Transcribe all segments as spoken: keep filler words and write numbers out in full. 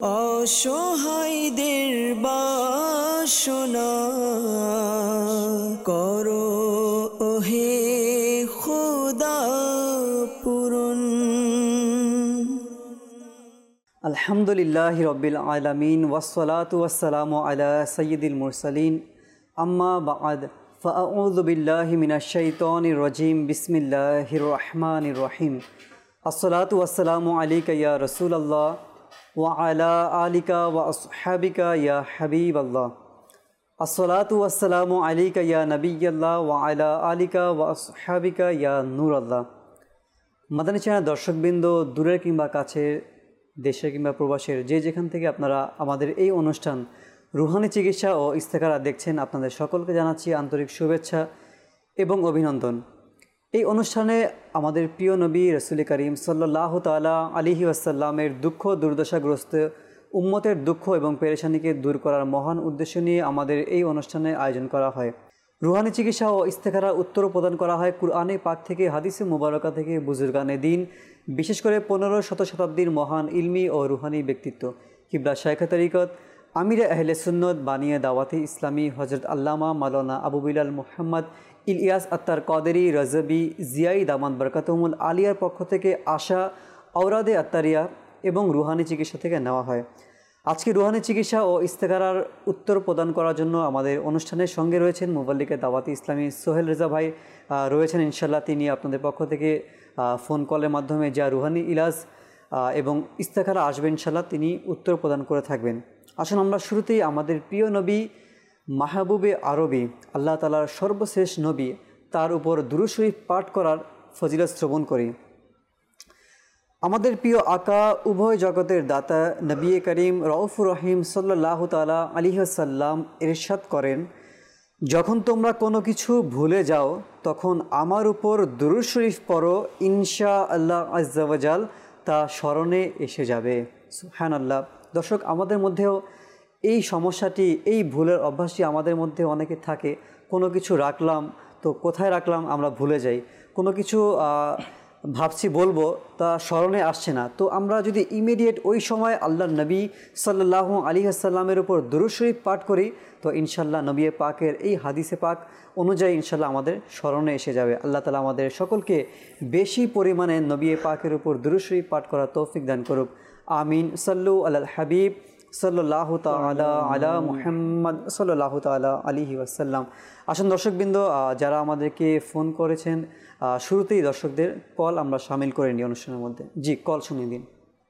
অসহায়দের বাসনা করো ওহে খোদা পূরণ। আলহামদুলিল্লাহি রাব্বিল আলামিন ওয়াসসালাতু ওয়াসসালামু আলা সাইয়্যিদিল মুরসালিন আম্মা বা'দ ফাআউযু বিল্লাহি মিনাশ শাইতানির রাজীম বিসমিল্লাহির রহমানির রহিম। আসসালাতু ওয়াসসালামু আলাইকা ইয়া রাসূলুল্লাহ ওয়া আলা আলিকা ওয়া আসহাবিকা ইয়া হাবিবাল্লাহ। আসসালাতু ওয়াসসালামু আলাইকা ইয়া নবিয়াল্লাহ ওয়া আলা আলিকা ওয়া আসহাবিকা ইয়া নূরাল্লাহ। মাদানী চ্যানেল দর্শকবৃন্দ, দূরের কিংবা কাছের, দেশের কিংবা প্রবাসের, যে যেখান থেকে আপনারা আমাদের এই অনুষ্ঠান রুহানি চিকিৎসা ও ইস্তেখারা দেখছেন, আপনাদের সকলকে জানাচ্ছি আন্তরিক শুভেচ্ছা এবং অভিনন্দন। এই অনুষ্ঠানে আমাদের প্রিয় নবী রাসূল করিম সাল্লাল্লাহু তাআলা আলাইহি ওয়াসাল্লামের দুঃখ দুর্দশাগ্রস্ত উম্মতের দুঃখ এবং পেরেশানিকে দূর করার মহান উদ্দেশ্য নিয়ে আমাদের এই অনুষ্ঠানে আয়োজন করা হয়। রুহানি চিকিৎসা ও ইস্তেখারার উত্তর প্রদান করা হয় কুরআনে পাক থেকে, হাদিসে মুবারকা থেকে, বুজুর্গানে দিন, বিশেষ করে পনেরো শত শতাব্দীর মহান ইলমি ও রুহানি ব্যক্তিত্ব কিবলা শায়খে তরিকত আমিরে আহলে সুন্নত বানিয়ে দাওয়াতে ইসলামী হজরত আল্লামা মাওলানা আবু বিলাল মুহাম্মদ ইলিয়াস আত্তার কাদেরী রজবি জিয়াই দামান বরকাতুহুল আলিয়ার পক্ষ থেকে আসা আওরাদে আত্তারিয়া এবং রুহানি চিকিৎসা থেকে নেওয়া হয়। আজকে রুহানি চিকিৎসা ও ইস্তেখারার উত্তর প্রদান করার জন্য আমাদের অনুষ্ঠানের সঙ্গে রয়েছেন মুবাল্লিগে দাওয়াতে ইসলামী সোহেল রেজা ভাই রয়েছেন ইনশাল্লাহ। তিনি আপনাদের পক্ষ থেকে ফোন কলের মাধ্যমে যা রুহানি ইলাজ এবং ইস্তেখারা আসবেন ইনশাল্লাহ তিনি উত্তর প্রদান করে থাকবেন। আসুন আমরা শুরুতেই আমাদের প্রিয় নবী মাহবুবে আরবি আল্লাহ তাআলার সর্বশেষ নবী তার উপর দুরূদ শরীফ পাঠ করার ফজিলত শ্রবণ করি। আমাদের প্রিয় আকা উভয় জগতের দাতা নবী করিম রউফুর রহিম সাল্লাল্লাহু তাআলা আলাইহি ওয়াসাল্লাম ইরশাদ করেন, যখন তোমরা কোনো কিছু ভুলে যাও তখন আমার উপর দুরূদ শরীফ পড়ো, ইনশাআল্লাহ আজ্জা ওয়া জাল তা স্মরণে এসে যাবে। সুবহানাল্লাহ। দর্শক, আমাদের মধ্যেও এই সমস্যাটি, এই ভুলের অভ্যাসটি আমাদের মধ্যে অনেকে থাকে। কোনো কিছু রাখলাম তো কোথায় রাখলাম আমরা ভুলে যাই, কোনো কিছু ভাবছি বলবো তা স্মরণে আসছে না। তো আমরা যদি ইমিডিয়েট ওই সময় আল্লাহর নবী সাল্লাল্লাহু আলাইহি ওয়াসাল্লামের উপর দুরূদ শরীফ পাঠ করি তো ইনশাল্লাহ নবী পাকের এই হাদিসে পাক অনুযায়ী ইনশাল্লাহ আমাদের স্মরণে এসে যাবে। আল্লাহ তাআলা আমাদের সকলকে বেশি পরিমাণে নবী পাকের উপর দুরূদ শরীফ পাঠ করার তৌফিক দান করুক। আমিন। সাল্লু আলাল হাবিব সাল্লাল্লাহু তাআলা আলা মুহাম্মদ সাল্লাল্লাহু তাআলা আলাইহি ওয়াসাল্লাম। আসুন দর্শকবৃন্দ, যারা আমাদেরকে ফোন করেছেন শুরুতেই দর্শকদের কল আমরা শামিল করে নিই অনুষ্ঠানের মধ্যে। জি, কল শুনিয়ে দিন।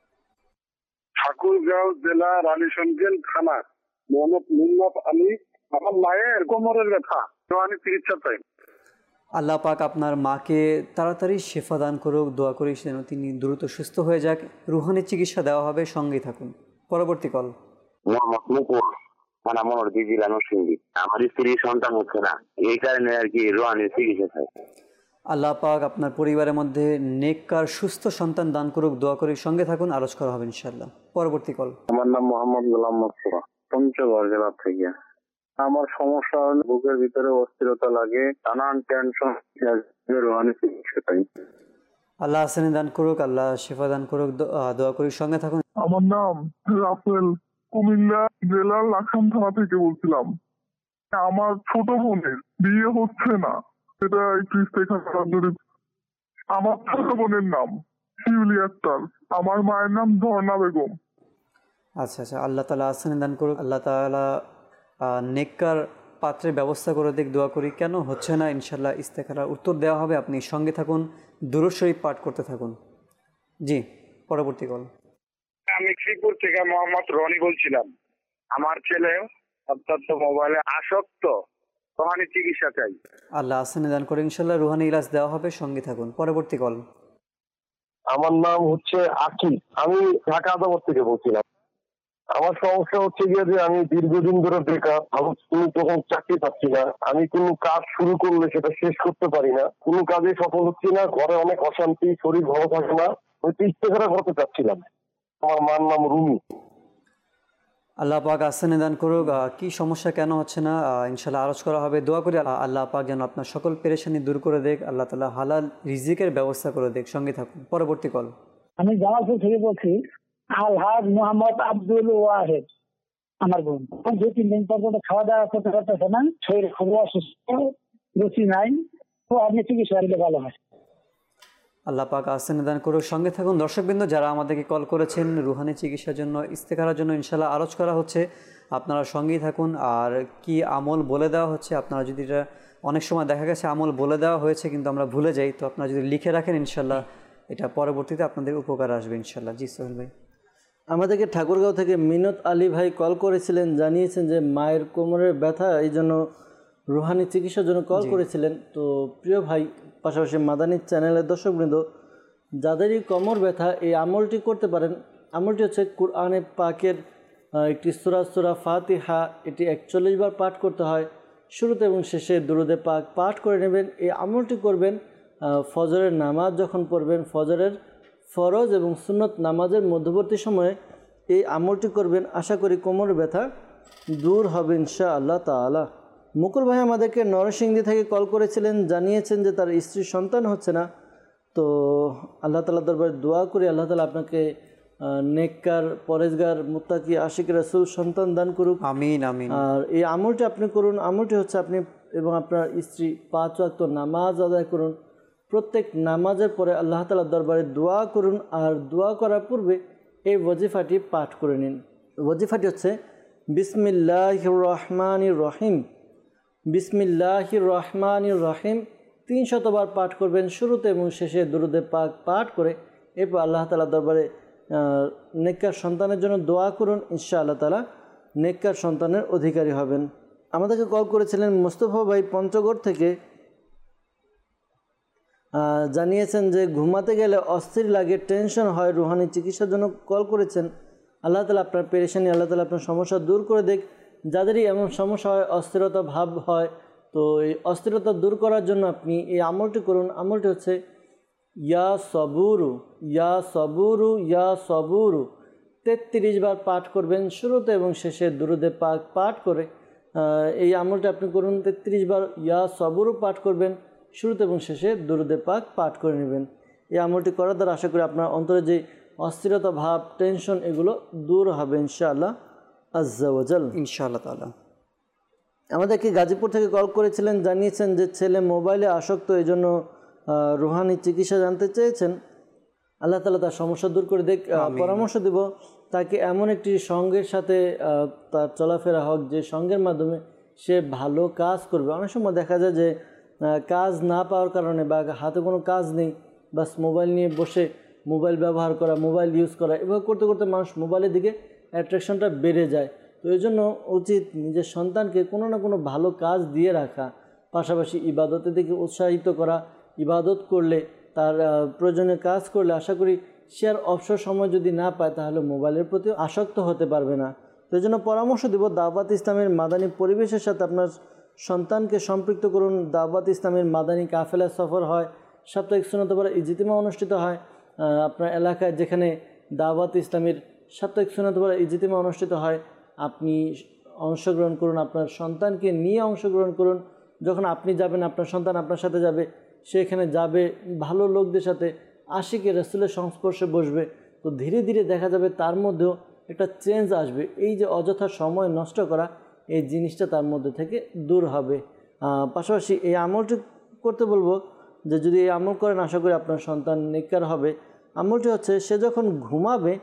ঠাকুরগাঁও জেলা রানীশঙ্কেল থানা, মোহাম্মদ মুন্নাফ আলী। আমার মায়ের কোমরের ব্যথা, রুহানি চিকিৎসা চাই। আল্লাহ পাক আপনার মাকে তাড়াতাড়ি শেফা দান করুক, দোয়া করি যেন তিনি দ্রুত সুস্থ হয়ে যাক। রুহানি চিকিৎসা দেওয়া হবে, সঙ্গেই থাকুন। পরবর্তী কল। মোহাম্মদ মুকুল, মানে আমার দিদি নরসিংদী। আমার স্ত্রী সন্তান হচ্ছে না, এই কারণে আর কি রুহানি চিকিৎসা চাই। আল্লাহ পাক আপনার পরিবারের মধ্যে নেককার সুস্থ সন্তান দান করুক, দোয়া করি, সঙ্গে থাকুন, আলোচ করা হবে ইনশাআল্লাহ। পরবর্তী কল। আমার নাম মোহাম্মদ গোলাম মকসুরা, পঞ্চগড় জেলা থেকে। আমার সমস্যা হলো বুকের ভিতরে অস্থিরতা লাগে, নানান টেনশন, রুহানি চিকিৎসা চাই। আল্লাহ আসানি দান করুক, আল্লাহ শিফা দান করুক, দোয়া করি, সঙ্গে থাকুন। আমার নাম রাফেল, কুমিল্লা জেলার লাখান থানা থেকে বলছিলাম। আমার ছোট বোনের বিয়ে হচ্ছে না, এটা একটু ইস্তেখারা যদি। আমার ছোট বোনের নাম শিউলি আক্তার, আমার মায়ের নাম ঝর্ণা বেগম। আচ্ছা আচ্ছা, আল্লাহ তাআলা আসানি দান করুক, আল্লাহ তাআলা নেককার পাত্রের ব্যবস্থা করে দিক, দোয়া করি। কেন হচ্ছে না ইনশাআল্লাহ ইস্তেখারার উত্তর দেওয়া হবে, আপনি সঙ্গে থাকুন, দুরূদ শরীফ পাঠ করতে থাকুন। জি, পরবর্তী কল। আমি শ্রীপুর থেকে মোহাম্মদ রনি বলছিলাম। আমার ছেলে অত্যন্ত মোবাইলে আসক্ত, রুহানি চিকিৎসা চাই। আল্লাহ আসানি দান করে ইনশাআল্লাহ রুহানি ইলাজ দেওয়া হবে, সঙ্গে থাকুন। পরবর্তী কল। আমার নাম হচ্ছে আকি, আমি ঢাকা আদালত থেকে বলছিলাম। আমার সমস্যা হচ্ছে গিয়ে যে আমি দীর্ঘদিন ধরে বেকার, আমি কোনো তখন চাকরি পাচ্ছি না, আমি কোনো কাজ শুরু করলে সেটা শেষ করতে পারি না, কোনো কাজে সফল হচ্ছি না, ঘরে অনেক অশান্তি, শরীর ভালো থাকে না, ওই ইস্তেখারা করতে চাচ্ছিলাম। আমার মার নাম রুমি। আল্লাহ পাক আসানি দান করুক। কি সমস্যা, কেন হচ্ছে না ইনশাআল্লাহ আলোচ করা হবে, দোয়া করি আল্লাহ পাক যেন আপনার সকল পেরেশানি দূর করে দেখ, আল্লাহ তাআলা হালাল রিজিকের ব্যবস্থা করে দেখ, সঙ্গে থাকুন। পরবর্তী কল। আমি জামালপুর থেকে বলছি। আলহাজ মোহাম্মদ আব্দুল ওয়াহেদ আমার বোন। দু তিন দিন পর্যন্ত খাওয়া দাওয়া করতে পারতেছে না, শরীর খুবই অসুস্থ, রুচি নাই, তো আপনি চিকিৎসা দিলে ভালো হয়। আল্লাহ পাক আহসান দান করুক। সঙ্গে থাকুন দর্শকবৃন্দ, যারা আমাদেরকে কল করেছেন রুহানি চিকিৎসার জন্য, ইস্তেখারার জন্য ইনশাল্লাহ আলোচ করা হচ্ছে, আপনারা সঙ্গেই থাকুন। আর কি আমল বলে দেওয়া হচ্ছে, আপনারা যদি এটা অনেক সময় দেখা গেছে আমল বলে দেওয়া হয়েছে কিন্তু আমরা ভুলে যাই, তো আপনারা যদি লিখে রাখেন ইনশাল্লাহ এটা পরবর্তীতে আপনাদের উপকার আসবে ইনশাল্লাহ। জি সোহেল ভাই। আমাদেরকে ঠাকুরগাঁও থেকে মিনত আলী ভাই কল করেছিলেন, জানিয়েছেন যে মায়ের কোমরের ব্যথা, এই জন্য রুহানি চিকিৎসার জন্য কল করেছিলেন। তো প্রিয় ভাই, পাশাপাশি মাদানী চ্যানেলের দর্শকবৃন্দ, যাদেরই কোমর ব্যথা এই আমলটি করতে পারেন। আমলটি হচ্ছে কুরআনে পাকের একটি সূরা সূরা ফাতিহা, এটি একচল্লিশ বার পাঠ করতে হয়। শুরুতে এবং শেষে দুরুদে পাক পাঠ করে নেবেন। এই আমলটি করবেন ফজরের নামাজ যখন পড়বেন, ফজরের ফরজ এবং সুন্নত নামাজের মধ্যবর্তী সময়ে এই আমলটি করবেন। আশা করি কোমর ব্যথা দূর হবে ইনশাআল্লাহ তাআলা। মুকুল ভাই আমাদেরকে নরসিংদী থেকে কল করেছিলেন, জানিয়েছেন যে তার স্ত্রীর সন্তান হচ্ছে না। তো আল্লাহ তাআলা দরবারে দোয়া করি আল্লাহ তাআলা আপনাকে নেককার, পরেজগার, মুত্তাকি, আশিক রাসূল সন্তান দান করুক। আমিন আমিন। আর এই আমলটি আপনি করুন। আমলটি হচ্ছে আপনি এবং আপনার স্ত্রী পাঁচ ওয়াক্ত নামাজ আদায় করুন। প্রত্যেক নামাজের পরে আল্লাহ তাআলার দরবারে দোয়া করুন। আর দোয়া করার পূর্বে এই ওয়াজিফাটি পাঠ করে নিন। ওয়াজিফাটি হচ্ছে বিসমিল্লাহির রহমানির রহিম, বিসমিল্লাহির রহমানির রহিম তিন শতবার পাঠ করবেন। শুরুতে এবং শেষে দুরুদে পাক পাঠ করে এরপর আল্লাহ তাআলার দরবারে নেককার সন্তানের জন্য দোয়া করুন। ইনশাআল্লাহ তাআলা নেককার সন্তানের অধিকারী হবেন। আমাদেরকে কল করেছিলেন মোস্তফা ভাই পঞ্চগড় থেকে, জানিয়েছেন যে ঘুমাতে গেলে অস্থির লাগে, টেনশন হয়, রুহানি চিকিৎসার জন্য কল করেছেন। আল্লাহ তাআলা আপনার পেরেশানি, আল্লাহ তাআলা আপনার সমস্যা দূর করে দেখ। যাদেরই এমন সমস্যা হয়, অস্থিরতা ভাব হয়, তো এই অস্থিরতা দূর করার জন্য আপনি এই আমলটি করুন। আমলটি হচ্ছে ইয়া সবুরু, ইয়া সবুরু, ইয়া সবুরু তেত্রিশ বার পাঠ করবেন। শুরুতে এবং শেষে দুরুদে পাক পাঠ করে এই আমলটি আপনি করুন। তেত্রিশ বার ইয়া সবুরু পাঠ করবেন, শুরুতে এবং শেষে দুরুদে পাক পাঠ করে নেবেন। এই আমলটি করার দ্বারা আশা করি আপনার অন্তরে যে অস্থিরতা ভাব, টেনশন, এগুলো দূর হবে ইনশাআল্লাহ আজ্জা ওয়াজাল ইনশাআল্লাহ তাআলা। আমাদেরকে গাজীপুর থেকে কল করেছিলেন, জানিয়েছেন যে ছেলে মোবাইলে আসক্ত, এই জন্য রুহানি চিকিৎসা জানতে চেয়েছেন। আল্লাহ তাআলা তার সমস্যা দূর করে দেখ। পরামর্শ দেব তাকে এমন একটি সঙ্গের সাথে তার চলাফেরা হোক যে সঙ্গের মাধ্যমে সে ভালো কাজ করবে। অনেক সময় দেখা যায় যে কাজ না পাওয়ার কারণে বা হাতে কোনো কাজ নেই, বাস মোবাইল নিয়ে বসে মোবাইল ব্যবহার করা, মোবাইল ইউজ করা, এভাবে করতে করতে মানুষ মোবাইলের দিকে অ্যাট্রাকশনটা বেড়ে যায়। তো এই জন্য উচিত নিজের সন্তানকে কোনো না কোনো ভালো কাজ দিয়ে রাখা, পাশাপাশি ইবাদতের দিকে উৎসাহিত করা। ইবাদত করলে, তার প্রয়োজনীয় কাজ করলে আশা করি সে আর অবসর সময় যদি না পায় তাহলে মোবাইলের প্রতি আসক্ত হতে পারবে না। তো এই জন্য পরামর্শ দেব দাওয়াত ইসলামের মাদানী পরিবেশের সাথে আপনার সন্তানকে সম্পৃক্ত করুন। দাওয়াত ইসলামের মাদানী কাফেলা সফর হয়, সাপ্তাহিক সুন্নাত পড়া ইজতিমা অনুষ্ঠিত হয়। আপনার এলাকায় যেখানে দাওয়াত ইসলামের সাপ্তাহিক সুন্নাত পড়া ইজতিমা অনুষ্ঠিত হয়, আপনি অংশগ্রহণ করুন, আপনার সন্তানকে নিয়ে অংশগ্রহণ করুন। যখন আপনি যাবেন আপনার সন্তান আপনার সাথে যাবে, সেখানে যাবে ভালো লোকদের সাথে, আশিকে রাসূলের সংস্পর্শে বসবে। তো ধীরে ধীরে দেখা যাবে তার মধ্যেও একটা চেঞ্জ আসবে। এই যে অযথা সময় নষ্ট করা, এই জিনিসটা তার মধ্যে থেকে দূর হবে। পাশাপাশি এই আমলটি করতে বলবো যে যদি এই আমল করেন আশা করি আপনার সন্তান নেককার হবে। আমলটি হচ্ছে সে যখন ঘুমাবে,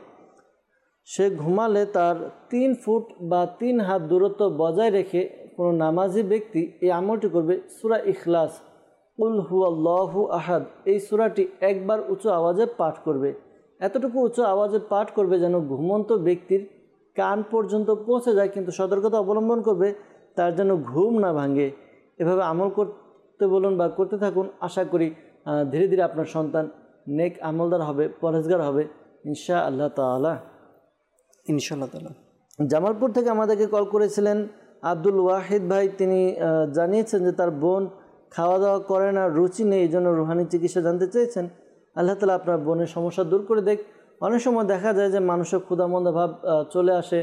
সে ঘুমালে তার তিন ফুট বা তিন হাত দূরত্ব বজায় রেখে কোনো নামাজি ব্যক্তি এই আমলটি করবে। সূরা ইখলাস, কুল হুয়াল্লাহু আহাদ, এই সূরাটি একবার উঁচু আওয়াজে পাঠ করবে। এতটুকু উঁচু আওয়াজে পাঠ করবে যেন ঘুমন্ত ব্যক্তির কান পর্যন্ত পৌঁছে যায়, কিন্তু সতর্কতা অবলম্বন করবে তার যেন ঘুম না ভাঙে। এভাবে আমল করতে বলুন বা করতে থাকুন। আশা করি ধীরে ধীরে আপনার সন্তান নেক আমলদার হবে, পরহেজগার হবে ইনশাআল্লাহ তাআলা ইনশাআল্লাহ তাআলা। জামালপুর থেকে আমাদেরকে কল করেছিলেন আব্দুল ওয়াহিদ ভাই। তিনি জানিয়েছেন যে তার বোন খাওয়া দাওয়া করে না, রুচি নেই, এই জন্য রুহানি চিকিৎসা জানতে চেয়েছেন। আল্লাহ তাআলা আপনার বোনের সমস্যা দূর করে দেখ। অনেক সময় দেখা যায় যে মানুষের ক্ষুধামন্দা ভাব চলে আসে,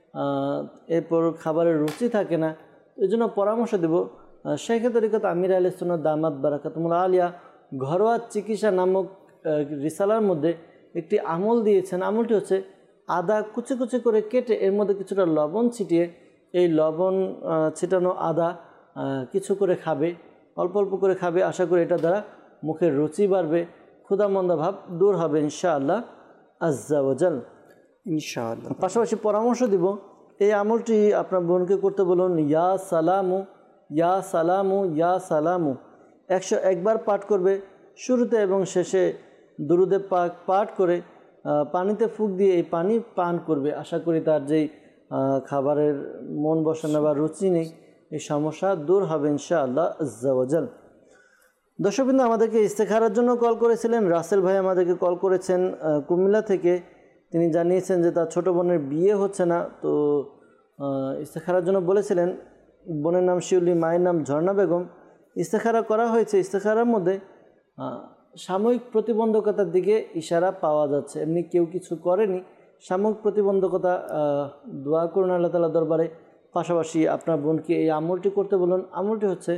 এরপর খাবারের রুচি থাকে না। এই জন্য পরামর্শ দেব শেখ তরিকত আমির আহলে সুন্নাত দামাত বারাকাতুহুল আলিয়া ঘরোয়া চিকিৎসা নামক রিসালার মধ্যে একটি আমল দিয়েছেন। আমলটি হচ্ছে আদা কুচি কুচি করে কেটে এর মধ্যে কিছুটা লবণ ছিটিয়ে এই লবণ ছিটানো আদা কিছু করে খাবে, অল্প অল্প করে খাবে। আশা করি এটা দ্বারা মুখের রুচি বাড়বে, ক্ষুধামন্দা ভাব দূর হবে ইনশাআল্লাহ আজ্জা ওয়াজাল। ইনশাআল্লাহ। পাশাপাশি পরামর্শ দিব, এই আমলটি আপনার বোনকে করতে বলুন, ইয়া সালামু ইয়া সালামু ইয়া সালামু একশো একবার পাঠ করবে। শুরুতে এবং শেষে দুরুদে পাক পাঠ করে পানিতে ফুঁক দিয়ে এই পানি পান করবে। আশা করি তার যেই খাবারের মন বসানো বা রুচি নেই এই সমস্যা দূর হবে ইনশাআল্লাহ আজ্জা ওয়াজাল। দর্শকবৃন্দ, আমাদেরকে ইস্তেখারার জন্য কল করেছিলেন রাসেল ভাই, আমাদেরকে কল করেছেন কুমিল্লা থেকে। তিনি জানিয়েছেন যে তার ছোটো বোনের বিয়ে হচ্ছে না, তো ইস্তেখারার জন্য বলেছিলেন। বোনের নাম শিউলি, মায়ের নাম ঝর্ণা বেগম। ইস্তেখারা করা হয়েছে, ইস্তেখারার মধ্যে সাময়িক প্রতিবন্ধকতার দিকে ইশারা পাওয়া যাচ্ছে, এমনি কেউ কিছু করেনি। সাময়িক প্রতিবন্ধকতা দোয়া করুন আল্লাহ তাআলা দরবারে। পাশাপাশি আপনার বোনকে এই আমলটি করতে বলুন। আমলটি হচ্ছে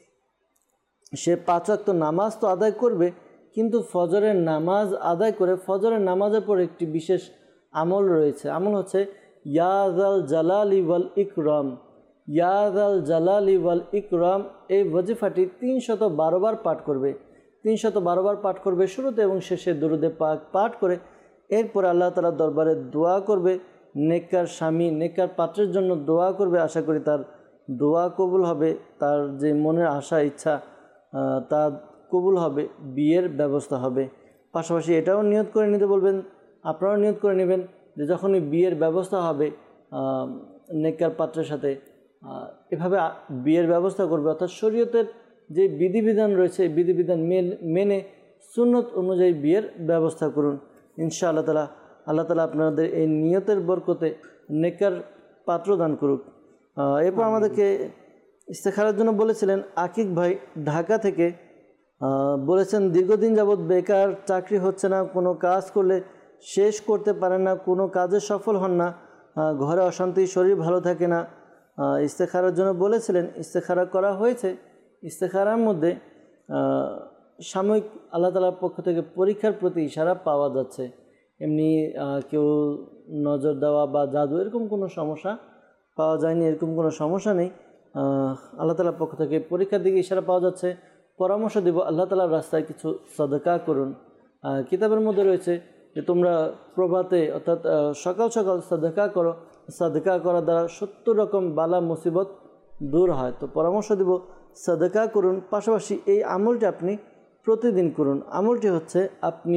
সে পাঁচ ওয়াক্ত নামাজ তো আদায় করবে, কিন্তু ফজরের নামাজ আদায় করে ফজরের নামাজের পর একটি বিশেষ আমল রয়েছে। আমল হচ্ছে ইয়াজাল জালালি ওয়াল ইকরাম, ইয়াজাল জালালি ওয়াল ইকরাম। এই ওয়াজিফাটি তিনশত বারো বার পাঠ করবে, তিনশত বারো বার পাঠ করবে শুরুতে এবং শেষে দুরুদে পাক পাঠ করে। এরপর আল্লাহ তাআলার দরবারে দোয়া করবে, নেককার স্বামী নেককার পাত্রের জন্য দোয়া করবে। আশা করি তার দোয়া কবুল হবে, তার যে মনের আশা ইচ্ছা তা কবুল হবে, বিয়ের ব্যবস্থা হবে। পাশাপাশি এটাও নিয়ত করে নিতে বলবেন, আপনারাও নিয়ত করে নেবেন যে যখনই বিয়ের ব্যবস্থা হবে নেককার পাত্রের সাথে এভাবে বিয়ের ব্যবস্থা করবে, অর্থাৎ শরীয়তের যে বিধিবিধান রয়েছে বিধিবিধান মেনে সুন্নত অনুযায়ী বিয়ের ব্যবস্থা করুন ইনশাআল্লাহ তাআলা। আল্লাহ তাআলা আপনাদের এই নিয়তের বরকতে নেককার পাত্র দান করুক। এরপর আমাদেরকে ইস্তেখারার জন্য বলেছিলেন আকিক ভাই ঢাকা থেকে। বলেছেন দীর্ঘদিন যাবৎ বেকার, চাকরি হচ্ছে না, কোনো কাজ করলে শেষ করতে পারেন না, কোনো কাজে সফল হন না, ঘরে অশান্তি, শরীর ভালো থাকে না। ইস্তেখারার জন্য বলেছিলেন, ইস্তেখারা করা হয়েছে। ইস্তেখারার মধ্যে সাময়িক আল্লাহ তাআলার পক্ষ থেকে পরীক্ষার প্রতি ইশারা পাওয়া যাচ্ছে। এমনি কেউ নজর দেওয়া বা জাদু এরকম কোনো সমস্যা পাওয়া যায়নি, এরকম কোনো সমস্যা নেই। আল্লাহ তাআলার পক্ষ থেকে পরীক্ষার দিকে ইশারা পাওয়া যাচ্ছে। পরামর্শ দিব, আল্লাহ তাআলার রাস্তায় কিছু সাদকা করুন। কিতাবের মধ্যে রয়েছে যে তোমরা প্রভাতে অর্থাৎ সকাল সকাল সাদকা করো, সাদকা করার দ্বারা সত্তর রকম বালা মুসিবত দূর হয়। তো পরামর্শ দিব সাদকা করুন। পাশাপাশি এই আমলটি আপনি প্রতিদিন করুন। আমলটি হচ্ছে আপনি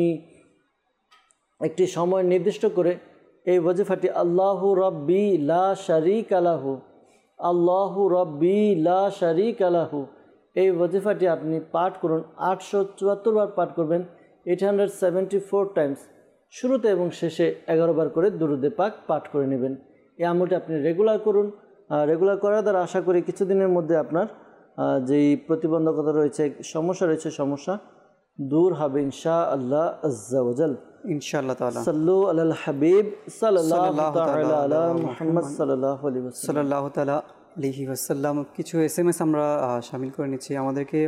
একটি সময় নির্দিষ্ট করে এই ওয়াজিফাটি আল্লাহু রাব্বি লা শারীকা লাহু, আল্লাহু রাব্বি লা শারীকা লাহু, এই ওয়াজিফাটি আপনি পাঠ করুন। আটশো চুয়াত্তর বার পাঠ করবেন, eight hundred seventy four times. শুরুতে এবং শেষে এগারো বার করে দুরুদে পাক পাঠ করে নেবেন। এই আমলটি আপনি রেগুলার করুন। রেগুলার করার দ্বারা আশা করি কিছুদিনের মধ্যে আপনার যেই প্রতিবন্ধকতা রয়েছে, সমস্যা রয়েছে, সমস্যা দূর হবে ইনশাআল্লাহ আজ্জা ওয়াজাল। ইনশাআল্লাহ তাআলা। সাল্লু আলাল হাবিব সাল্লাল্লাহু তাআলা আলা মুহাম্মদ সাল্লাল্লাহু আলাইহি ওয়াসাল্লাম সাল্লাল্লাহু তাআলা আলাইহি ওয়াসাল্লাম। কিছু এসএমএস আমরা শামিল করে নিচ্ছি। আমাদেরকে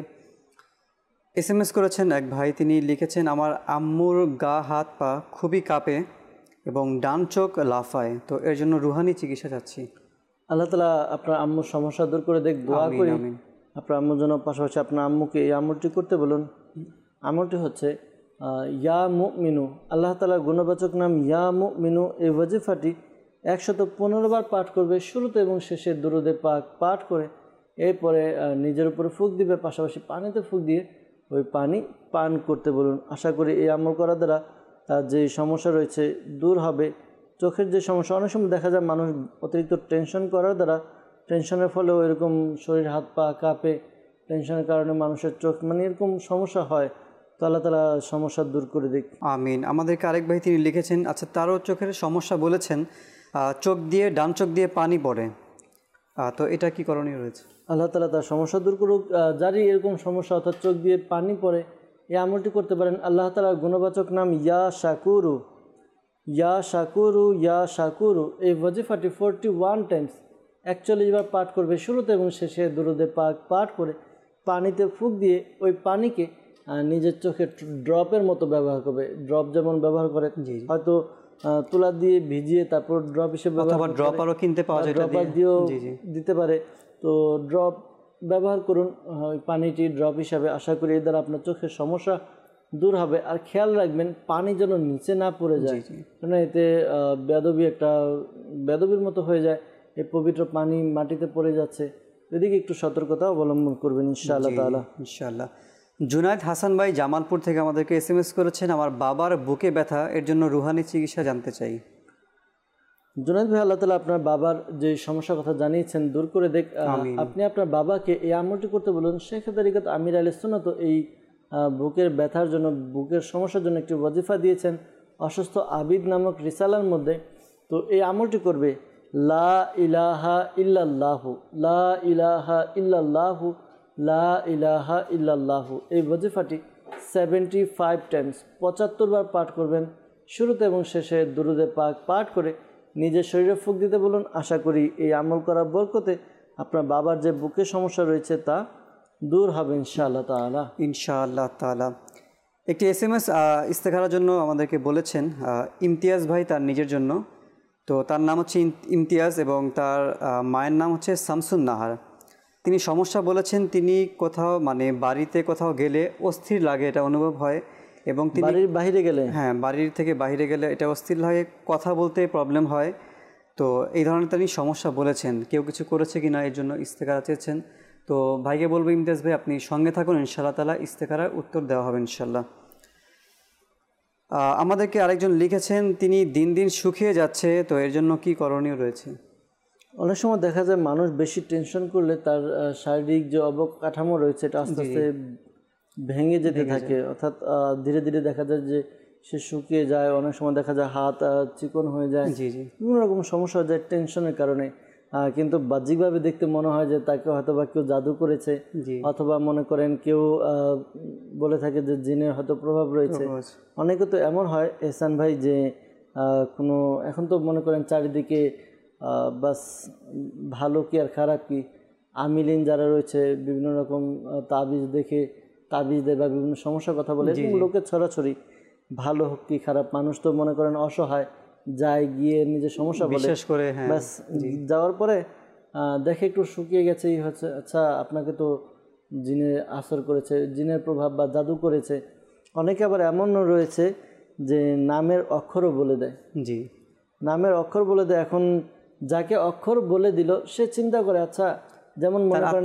এসএমএস করেছেন এক ভাই, তিনি লিখেছেন আমার আম্মুর গা হাত পা খুবই কাঁপে এবং ডান চোখ লাফায়, তো এর জন্য রুহানি চিকিৎসা চাচ্ছি। আল্লাহ তাআলা আপনার আম্মুর সমস্যা দূর করে দেখ, দোয়া করি আপনার আম্মুর জন্য। পাশাপাশি আপনার আম্মুকে এই আমলটি করতে বলুন। আমলটি হচ্ছে ইয়া মুমিনু, আল্লাহ তাআলার গুণবাচক নাম ইয়া মুমিনু। এই ওয়াজিফাটি একশত পনেরো বার পাঠ করবে শুরুতে এবং শেষে দুরুদে পাক পাঠ করে। এরপরে নিজের উপরে ফুঁক দিবে, পাশাপাশি পানিতে ফুঁক দিয়ে ওই পানি পান করতে বলুন। আশা করি এই আমল করার দ্বারা তার যে সমস্যা রয়েছে দূর হবে। চোখের যে সমস্যা, অনেক সময় দেখা যায় মানুষ অতিরিক্ত টেনশন করার দ্বারা, টেনশনের ফলেও এরকম শরীর হাত পা কাঁপে, টেনশনের কারণে মানুষের চোখ মানে এরকম সমস্যা হয়। তো আল্লাহ তাআলা সমস্যা দূর করে দিক, আমিন। আমাদেরকে আরেক ভাই তিনি লিখেছেন, আচ্ছা তারও চোখের সমস্যা বলেছেন, চোখ দিয়ে ডান চোখ দিয়ে পানি পড়ে, তো এটা কি করণীয় রয়েছে? আল্লাহ তাআলা তার সমস্যা দূর করুক। যারই এরকম সমস্যা অর্থাৎ চোখ দিয়ে পানি পড়ে, এই আমলটি করতে পারেন। আল্লাহ তাআলার গুণবাচক নাম ইয়া শাকুরু, ইয়া শাকুরু, ইয়া শাকুরু। এই ওয়াজিফাটি ফোরটি ওয়ান টাইমস একচল্লিশ বার পাঠ করবে শুরুতে এবং শেষে দুরুদে পাক পাঠ করে পানিতে ফুঁক দিয়ে ওই পানিকে নিজের চোখে ড্রপের মতো ব্যবহার করবে। ড্রপ যেমন ব্যবহার করে, হয়তো তুলা দিয়ে ভিজিয়ে তারপর ড্রপ হিসেবে অথবা ড্রপারও কিনতে পাওয়া যায়, ড্রপার দিয়েও দিতে পারে। তো ড্রপ ব্যবহার করুন ওই পানিটি ড্রপ হিসাবে। আশা করি এর দ্বারা আপনার চোখের সমস্যা দূর হবে। আর খেয়াল রাখবেন পানি যেন নিচে না পড়ে যায়, কারণ এতে বেয়াদবি একটা বেয়াদবির মতো হয়ে যায়, এই পবিত্র পানি মাটিতে পড়ে যাচ্ছে। এদিকে একটু সতর্কতা অবলম্বন করবেন ইনশাআল্লাহ তাআলা। ইনশাআল্লাহ। জুনায়েদ হাসান ভাই জামালপুর থেকে আমাদেরকে এস এম এস করেছেন, আমার বাবার বুকে ব্যথা, এর জন্য রুহানি চিকিৎসা জানতে চাই। জুনায়েদ ভাই, আল্লাহ তাআলা আপনার বাবার যে সমস্যার কথা জানিয়েছেন দূর করে দেখ। আপনি আপনার বাবাকে এই আমলটি করতে বলুন। শেখ তরিকত আমির আহলে সুন্নাত তো এই বুকের ব্যথার জন্য, বুকের সমস্যার জন্য একটি ওয়াজিফা দিয়েছেন অসুস্থ আবিদ নামক রিসালার মধ্যে। তো এই আমলটি করবে লা ইলাহা ইল্লাল্লাহু, লা ইলাহা ইল্লাল্লাহু, লা ইলাহা ইল্লাল্লাহু। এই ওয়াজিফাটি সেভেন্টি ফাইভ টাইমস পঁচাত্তর বার পাঠ করবেন। শুরুতে এবং শেষে দুরুদে পাক পাঠ করে নিজের শরীরে ফুঁক দিতে বলুন। আশা করি এই আমল করার বরকতে আপনার বাবার যে বুকের সমস্যা রয়েছে তা দূর হবে ইনশাআল্লাহ তাআলা। ইনশাআল্লাহ তাআলা। একটি এস এম এস ইস্তেখারার জন্য আমাদেরকে বলেছেন ইমতিয়াজ ভাই তার নিজের জন্য। তো তার নাম হচ্ছে ইমতিয়াজ এবং তার মায়ের নাম হচ্ছে শামসুন নাহার। তিনি সমস্যা বলেছেন, তিনি কোথাও মানে বাড়িতে কোথাও গেলে অস্থির লাগে, এটা অনুভব হয়, এবং তিনি বাড়ির বাইরে গেলে, হ্যাঁ বাড়ির থেকে বাইরে গেলে এটা অস্থির লাগে, কথা বলতে প্রবলেম হয়। তো এই ধরনের তিনি সমস্যা বলেছেন, কেউ কিছু করেছে কি না এর জন্য ইস্তেখারা চেয়েছেন। তো ভাইকে বলবো ইমতিয়াজ ভাই আপনি সঙ্গে থাকুন, ইনশাআল্লাহ তাআলা ইস্তেখারার উত্তর দেওয়া হবে ইনশাআল্লাহ। আমাদেরকে আরেকজন লিখেছেন, তিনি দিন দিন শুকিয়ে যাচ্ছে, তো এর জন্য কি করণীয় রয়েছে? অনেক সময় দেখা যায় মানুষ বেশি টেনশন করলে তার শারীরিক যে অবকাঠামো রয়েছে এটা আস্তে আস্তে ভেঙে যেতে থাকে, অর্থাৎ ধীরে ধীরে দেখা যায় যে সে শুকিয়ে যায়। অনেক সময় দেখা যায় হাত চিকন হয়ে যায়, বিভিন্ন রকম সমস্যা হয়ে যায় টেনশনের কারণে। কিন্তু বাহ্যিকভাবে দেখতে মনে হয় যে তাকে হয়তো বা কেউ জাদু করেছে, অথবা মনে করেন কেউ বলে থাকে যে জিনের হয়তো প্রভাব রয়েছে। অনেকে তো এমন হয় এহসান ভাই যে কোনো এখন তো মনে করেন চারিদিকে বাস ভালো কি আর খারাপ কি, আমিলিন যারা রয়েছে বিভিন্ন রকম তাবিজ দেখে তাবিজ দেয় বা বিভিন্ন সমস্যার কথা বলে, লোকের ছড়াছড়ি। ভালো হোক কি খারাপ, মানুষ তো মনে করেন অসহায়, যায় গিয়ে নিজের সমস্যা বলে, বিশেষ করে ব্যাস যাওয়ার পরে দেখে একটু শুকিয়ে গেছেই হচ্ছে, আচ্ছা আপনাকে তো জিনের আসর করেছে, জিনের প্রভাব বা জাদু করেছে। অনেকে আবার এমনও রয়েছে যে নামের অক্ষরও বলে দেয়। জি, নামের অক্ষর বলে দেয়। এখন যাকে অক্ষর বলে দিল সে চিন্তা করে, আচ্ছা যেমন মনে করেন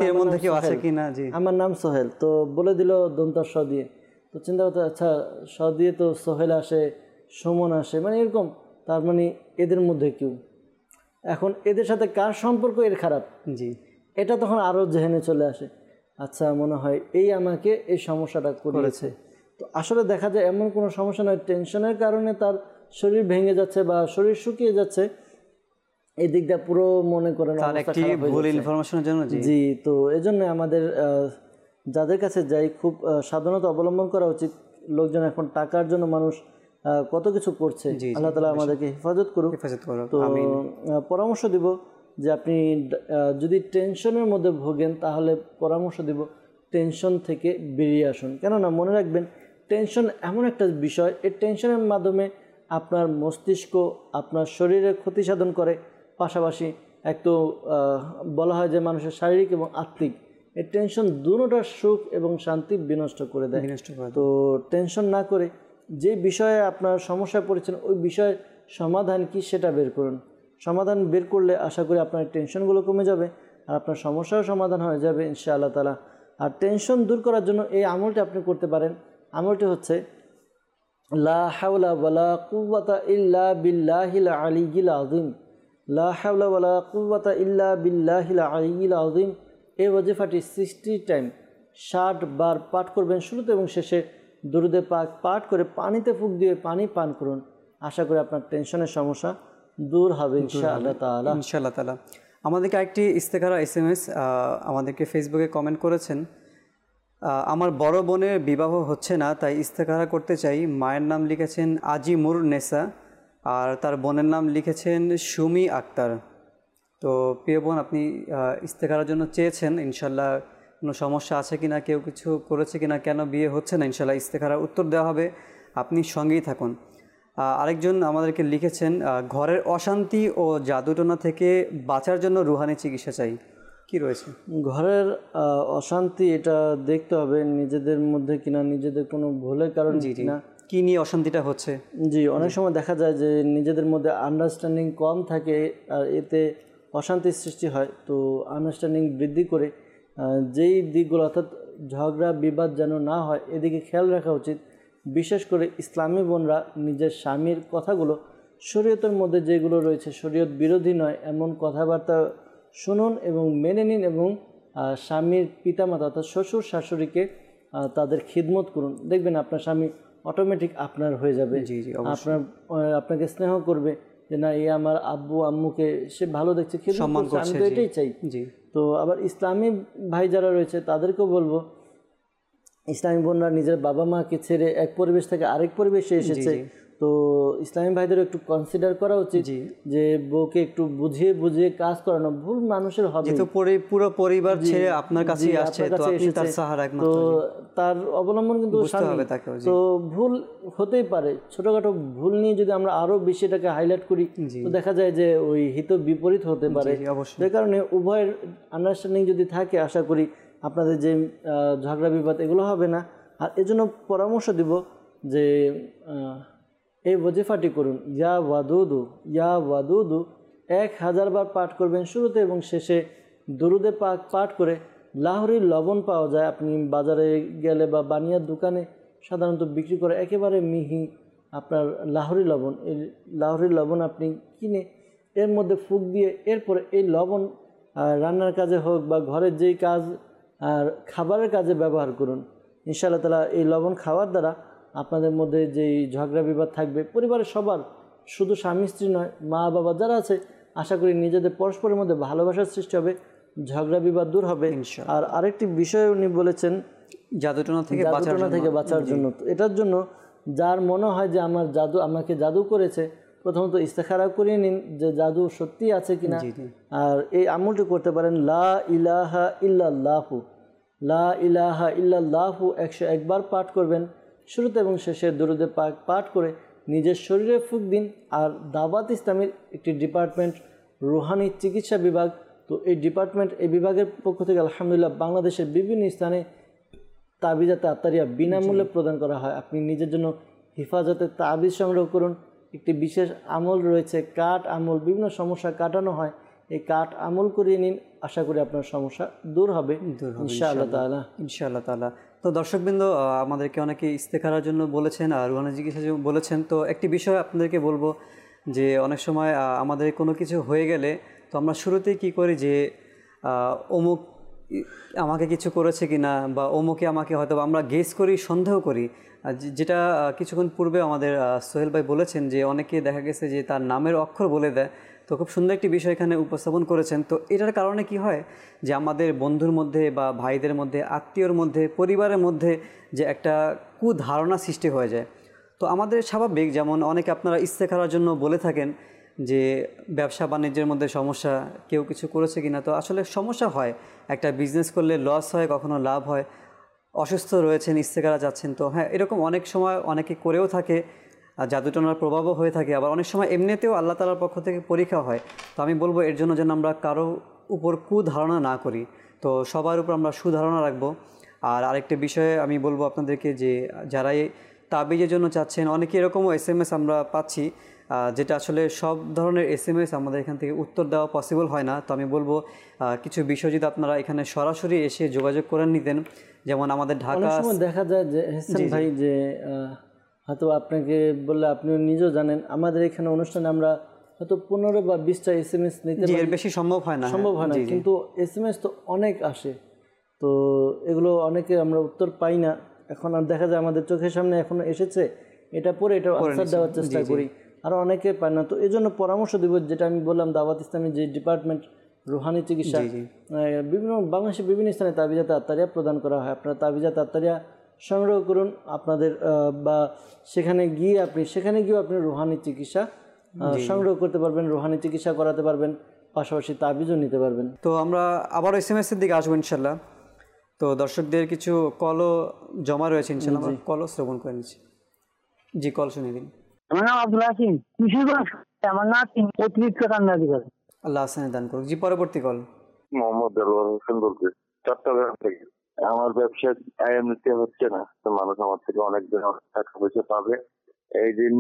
আমার নাম সোহেল, তো বলে দিল দন্ত স দিয়ে, তো চিন্তা করতে আচ্ছা স দিয়ে তো সোহেল আসে, সুমন আসে, মানে এরকম, তার মানে এদের মধ্যে কেউ। এখন এদের সাথে কার সম্পর্ক এর খারাপ, জি এটা তখন আরও জেহেনে চলে আসে, আচ্ছা মনে হয় এই আমাকে এই সমস্যাটা করেছে। তো আসলে দেখা যায় এমন কোনো সমস্যা নয়, টেনশনের কারণে তার শরীর ভেঙে যাচ্ছে বা শরীর শুকিয়ে যাচ্ছে, এই দিকটা পুরো মনে করেন ভুল ইনফরমেশনের জন্য। জি, তো এজন্য আমাদের যাদের কাছে যাই খুব সাবধানতা অবলম্বন করা উচিত। লোকজন এখন টাকার জন্য মানুষ কত কিছু করছে, আল্লাহ তাআলা আমাদেরকে হেফাজত করুক। তো পরামর্শ দিব যে আপনি যদি টেনশনের মধ্যে ভোগেন তাহলে পরামর্শ দিব টেনশন থেকে বেরিয়ে আসুন। কেননা মনে রাখবেন টেনশন এমন একটা বিষয়, এই টেনশনের মাধ্যমে আপনার মস্তিষ্ক আপনার শরীরে ক্ষতি সাধন করে, পাশাপাশি এক তো বলা হয় যে মানুষের শারীরিক এবং আত্মিক এই টেনশন দুটোটার সুখ এবং শান্তি বিনষ্ট করে দেয়। তো টেনশন না করে যে বিষয়ে আপনার সমস্যায় পড়েছেন ওই বিষয়ের সমাধান কি সেটা বের করুন। সমাধান বের করলে আশা করি আপনার টেনশনগুলো কমে যাবে আর আপনার সমস্যারও সমাধান হয়ে যাবে ইনশাআল্লাহ তাআলা। আর টেনশন দূর করার জন্য এই আমলটি আপনি করতে পারেন। আমলটি হচ্ছে লা হাওলা ওয়ালা কুওয়াতা ইল্লা বিল্লাহিল আলিয়্যিল আযীম, লা হাওলা ওয়ালা কুওয়াতা ইল্লা বিল্লাহিল আলিয়্যিল আযীম। এই ওয়াজিফাটি সিক্সটি টাইম ষাট বার পাঠ করবেন। শুরুতে এবং শেষে দুরুদে পাক পাঠ করে পানিতে ফুঁক দিয়ে পানি পান করুন। আশা করি আপনার টেনশনের সমস্যা দূর হবে ইনশাআল্লাহ তাআলা। ইনশাআল্লাহ তাআলা। আমাদেরকে একটি ইস্তেখারা এস এম এস আমাদেরকে ফেসবুকে কমেন্ট করেছেন, আমার বড় বোনের বিবাহ হচ্ছে না, তাই ইস্তেখারা করতে চাই। মায়ের নাম লিখেছেন আজিমুর নেসা আর তার বোনের নাম লিখেছেন সুমি আক্তার। তো প্রিয় বোন, আপনি ইস্তেখারার জন্য চেয়েছেন, ইনশাআল্লাহ কোনো সমস্যা আছে কিনা, কেউ কিছু করেছে কিনা, কেন বিয়ে হচ্ছে না, ইনশাআল্লাহ ইস্তেখারার উত্তর দেওয়া হবে, আপনি সঙ্গেই থাকুন। আরেকজন আমাদেরকে লিখেছেন, ঘরের অশান্তি ও জাদুটোনা থেকে বাঁচার জন্য রুহানি চিকিৎসা চাই, কি রয়েছে? ঘরের অশান্তি এটা দেখতে হবে নিজেদের মধ্যে কিনা, নিজেদের কোনো ভুলের কারণে কিনা, কি নিয়ে অশান্তিটা হচ্ছে। জি, অনেক সময় দেখা যায় যে নিজেদের মধ্যে আন্ডারস্ট্যান্ডিং কম থাকে আর এতে অশান্তির সৃষ্টি হয়। তো আন্ডারস্ট্যান্ডিং বৃদ্ধি করে যেই দিকগুলো অর্থাৎ ঝগড়া বিবাদ যেন না হয় এদিকে খেয়াল রাখা উচিত। বিশেষ করে ইসলামী বোনরা নিজের স্বামীর কথাগুলো শরীয়তের মধ্যে যেগুলো রয়েছে শরীয়ত বিরোধী নয় এমন কথাবার্তা শুনুন এবং মেনে নিন, এবং স্বামীর পিতামাতা অর্থাৎ শ্বশুর শাশুড়িকে তাদের খিদমত করুন। দেখবেন আপনার স্বামী অটোমেটিক আপনার হয়ে যাবে। জি জি আপনার আপনাকে স্নেহ করবে যে না এই আমার আব্বু আম্মুকে সে ভালো দেখছে, খিদমত করছে, আমি তো এটাই চাই। জি। তো আবার ইসলামী ভাই যারা রয়েছে তাদেরকেও বলবো, ইসলামী বোনরা নিজের বাবা মাকে ছেড়ে এক পরিবেশ থেকে আরেক পরিবেশে এসেছে, তো ইসলামী ভাইদেরও একটু কনসিডার করা উচিত যে বউকে একটু বুঝিয়ে বুঝিয়ে কাজ করানো। ভুল মানুষের হবে, তো পুরো পরিবার ছেড়ে আপনার কাছে আসছে, তো আপনি তার সাহারা একমাত্র, তো তার অবলম্বন কিন্তু স্বামী। তো ভুল হতেই পারে, ছোটখাটো ভুল নিয়ে যদি আমরা আরো বেশি এটাকে হাইলাইট করি তো দেখা যায় যে ওই হিত বিপরীত হতে পারে। যে কারণে উভয়ের আন্ডারস্ট্যান্ডিং যদি থাকে আশা করি আপনাদের যে ঝগড়া বিবাদ এগুলো হবে না। আর এজন্য পরামর্শ দিব যে এই ওয়াজিফাটি করুন, ইয়া ওয়াদুদু ইয়া ওয়াদুদু এক হাজার বার পাঠ করবেন শুরুতে এবং শেষে। দরুদে পাক পাঠ করে লাহোরির লবণ পাওয়া যায়, আপনি বাজারে গেলে বা বানিয়ার দোকানে সাধারণত বিক্রি করে একেবারে মিহি আপনার লাহোরি লবণ। এই লাহোরি লবণ আপনি কিনে এর মধ্যে ফুঁক দিয়ে এরপরে এই লবণ রান্নার কাজে হোক বা ঘরের যেই কাজ আর খাবারের কাজে ব্যবহার করুন। ইনশাআল্লাহ তাআলা এই লবণ খাওয়ার দ্বারা আপনাদের মধ্যে যেই ঝগড়া বিবাদ থাকবে পরিবারের সবার, শুধু স্বামী স্ত্রী নয়, মা বাবা যারা আছে, আশা করি নিজেদের পরস্পরের মধ্যে ভালোবাসার সৃষ্টি হবে, ঝগড়া বিবাদ দূর হবে। আর আরেকটি বিষয় উনি বলেছেন জাদুটোনা থেকে জাদুটোনা থেকে বাঁচার জন্য। এটার জন্য যার মনে হয় যে আমার জাদু আমাকে জাদু করেছে, প্রথমত ইস্তেখারা করিয়ে নিন যে জাদু সত্যি আছে কিনা। আর এই আমলটি করতে পারেন লা ইলাহা ইল্লাল্লাহু, লা ইলাহা ইল্লাল্লাহু একশো একবার পাঠ করবেন শুরুতে এবং শেষে দরুদে পাক পাঠ করে নিজের শরীরে ফুঁক দিন। আর দাওয়াত ইসলামের একটি ডিপার্টমেন্ট রুহানি চিকিৎসা বিভাগ, তো এই ডিপার্টমেন্ট এই বিভাগের পক্ষ থেকে আলহামদুলিল্লাহ বাংলাদেশের বিভিন্ন স্থানে তাবিজাতে আত্মারিয়া বিনামূল্যে প্রদান করা হয়। আপনি নিজের জন্য হেফাজতে তাবিজ সংগ্রহ করুন। একটি বিশেষ আমল রয়েছে কাঠ আমল, বিভিন্ন সমস্যা কাটানো হয়, এই কাঠ আমল করিয়ে নিন, আশা করি আপনার সমস্যা দূর হবে ইনশাআল্লাহ তাআলা ইনশাআল্লাহ তাআলা। তো দর্শকবৃন্দ, আমাদেরকে অনেকে ইস্তেখারার জন্য বলেছেন আর রুহানি চিকিৎসার জন্য বলেছেন। তো একটি বিষয় আপনাদেরকে বলবো যে অনেক সময় আমাদের কোনো কিছু হয়ে গেলে তো আমরা শুরুতেই কি করি যে অমুক আমাকে কিছু করেছে কিনা বা অমুকে আমাকে হয়তো আমরা গেস করি, সন্দেহ করি, যেটা কিছুক্ষণ পূর্বে আমাদের সোহেল ভাই বলেছেন যে অনেকে দেখা গেছে যে তার নামের অক্ষর বলে দেয়। তো খুব সুন্দর একটি বিষয় এখানে উপস্থাপন করেছেন। তো এটার কারণে কি হয় যে আমাদের বন্ধুর মধ্যে বা ভাইদের মধ্যে, আত্মীয়র মধ্যে, পরিবারের মধ্যে যে একটা কুধারণা সৃষ্টি হয়ে যায়। তো আমাদের স্বাভাবিক, যেমন অনেকে আপনারা ইস্তেখারার জন্য বলে থাকেন যে ব্যবসা বাণিজ্যের মধ্যে সমস্যা, কেউ কিছু করেছে কিনা। তো আসলে সমস্যা হয়, একটা বিজনেস করলে লস হয়, কখনো লাভ হয়, অসুস্থ রয়েছেন ইস্তেখারা যাচ্ছেন। তো হ্যাঁ, এরকম অনেক সময় অনেকে করেও থাকে, জাদুটোনার প্রভাবও হয়ে থাকে, আবার অনেক সময় এমনিতেও আল্লাহ তাআলার পক্ষ থেকে পরীক্ষা হয়। তো আমি বলবো এর জন্য যেন আমরা কারো উপর কুধারণা না করি, তো সবার উপর আমরা সুধারণা রাখবো। আর আরেকটা বিষয়ে আমি বলবো আপনাদেরকে যে যারা এই তাবিজের জন্য চাচ্ছেন, অনেকে এরকমও এস এম এস আমরা পাচ্ছি যেটা আসলে সব ধরনের এস এম এস আমাদের এখান থেকে উত্তর দেওয়া পসিবল হয় না। তো আমি বলবো কিছু বিষয় যদি আপনারা এখানে সরাসরি এসে যোগাযোগ করে নিতেন, যেমন আমাদের ঢাকা দেখা যায় যে হাসান ভাই যে হয়তো আপনাকে বললে আপনিও নিজেও জানেন আমাদের এখানে অনুষ্ঠানে আমরা হয়তো পনেরো বা বিশটা এস এম এস নিতে পারি, বেশি সম্ভব হয় না সম্ভব হয় না কিন্তু এস এম এস তো অনেক আসে, তো এগুলো অনেকে আমরা উত্তর পাই না। এখন আর দেখা যায় আমাদের চোখের সামনে এখনো এসেছে, এটা পরে এটা আনসার দেওয়ার চেষ্টা করি, আর অনেকে পায় না। তো এই জন্য পরামর্শ দিব, যেটা আমি বললাম দাওয়াত ইসলামের যে ডিপার্টমেন্ট রুহানি চিকিৎসা, বিভিন্ন বাংলাদেশের বিভিন্ন স্থানে তাবিজাত আত্মারিয়া প্রদান করা হয়। আপনারা তাবিজাত আত্মারিয়া সংগ্রহ করুন আপনাদের, বা সেখানে গিয়ে আপনি সেখানে গিয়েও আপনি রুহানি চিকিৎসা সংগ্রহ করতে পারবেন, রুহানি চিকিৎসা করাতে পারবেন, পাশাপাশি তাবিজও নিতে পারবেন। তো আমরা আবার এস এম এস এর দিকে আসবো ইনশাল্লাহ। তো দর্শকদের কিছু কলও জমা রয়েছে ইনশাল্লাহ, কলও শ্রবণ করে নিচ্ছি। জি, কল শুনে দিন। আমার নাম আব্দুল হাকিম। কিশোরগঞ্জ। আমার নাতি অতিরিক্ত কান্না দিবে। আল্লাহ আসানি দান করুক। জি, পরবর্তী কল। মোহাম্মদ দেলোয়ার হোসেন বলছি, চট্টগ্রাম থেকে। আমার ব্যবসা আইএমসি হচ্ছে না, তো মানুষ আমার থেকে অনেক দিন টাকা পয়সা পাবে, এই জন্য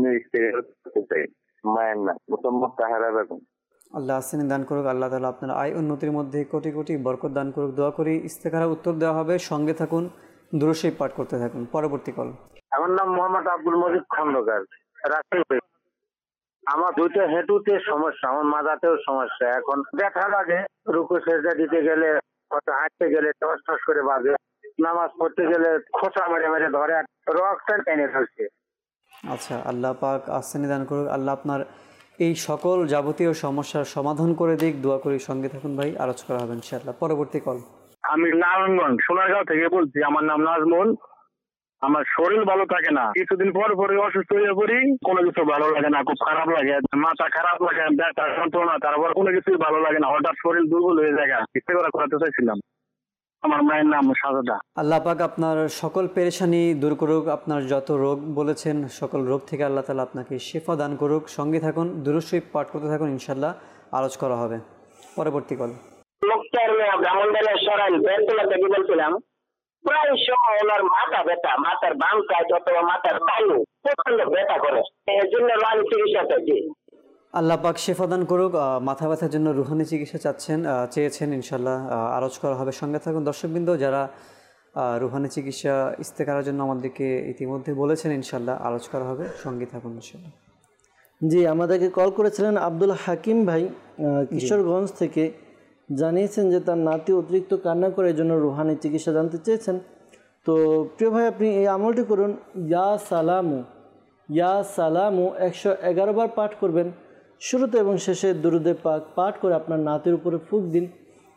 মায়ের না মোহাম্মদ তাহেরা বেগম। আল্লাহ আসানি দান করুক। আল্লাহ তাআলা আপনার আয় উন্নতির মধ্যে কোটি কোটি বরকত দান করুক। দোয়া করি ইস্তেখারা উত্তর দেওয়া হবে, সঙ্গে থাকুন, দুরূদ শরীফ পাঠ করতে থাকুন। পরবর্তী কল। আমার নাম মোহাম্মদ আব্দুল মজিদ খন্দকার, রাজশাহী। আমার দুইটা হেঁটুতে সমস্যা, আমার মাথাতেও সমস্যা। এখন দেখা লাগে রুকু সেজদা দিতে গেলে, হাঁটতে গেলে টস টস করে বাজে, নামাজ পড়তে গেলে খোঁচা মেরে মেরে ধরে, রক্তটা টেনে ধরছে। আচ্ছা, আল্লাহ পাক আসানি দান করুক। আল্লাহ আপনার এই সকল যাবতীয় সমস্যার সমাধান করে দিক। দোয়া করি, সঙ্গে থাকুন ভাই, আলোচ করা হবে ইনশাআল্লাহ। পরবর্তী কল। আমি নারায়ণগঞ্জ সোনারগাঁও থেকে বলছি। আমার নাম নাজমুল। আমার শরীর ভালো থাকে না, কিছুদিন পর পরে অসুস্থ হয়ে পড়ি, কোনো কিছু ভালো লাগে না, খুব খারাপ লাগে, মাথা খারাপ লাগে, ব্যথা যন্ত্রণা, তারপর কোনো কিছুই ভালো লাগে না, হঠাৎ শরীর দুর্বল হয়ে যায়। ইচ্ছে করে করাতে চাইছিলাম। আমার মায়ের নাম সাজদা। আল্লাহ পাক আপনার সকল পেরেশানি দূর করুক। আপনার যত রোগ বলেছেন সকল রোগ থেকে আল্লাহ তাআলা আপনাকে শিফা দান করুক। সঙ্গে থাকুন, দুরূদ শরীফ পাঠ করতে থাকুন, ইনশাআল্লাহ আলোচ করা হবে। পরবর্তী কল। মুক্তার মেয়ে ব্রাহ্মণবাড়িয়া সরাইল বেলতলা থেকে বলছিলাম। প্রায় সময় ওনার মাথা ব্যথা, মাথার বাম সাইড অথবা মাথার বায়ু প্রচন্ড ব্যথা করে, এর জন্য আমি চিকিৎসা চাইছি। আল্লাহ পাক শিফা দান করুক। মাথা ব্যথার জন্য রুহানি চিকিৎসা চাচ্ছেন, চেয়েছেন, ইনশাআল্লাহ আলোচ করা হবে। সঙ্গে থাকুন দর্শকবৃন্দ, যারা রুহানি চিকিৎসা ইস্তেখারার জন্য আমাদেরকে ইতিমধ্যে বলেছেন, ইনশাআল্লাহ আলোচ করা হবে। সঙ্গে থাকুন ইনশাআল্লাহ। জি, আমাদেরকে কল করেছিলেন আব্দুল হাকিম ভাই কিশোরগঞ্জ থেকে, জানিয়েছেন যে তার নাতি অতিরিক্ত কান্না করে, এই জন্য রুহানি চিকিৎসা জানতে চেয়েছেন। তো প্রিয় ভাই, আপনি এই আমলটি করুন। ইয়া সালামু ইয়া সালামু একশো এগারো বার পাঠ করবেন। শুরুতে এবং শেষে দুরুদে পাক পাঠ করে আপনার নাতির উপরে ফুঁক দিন।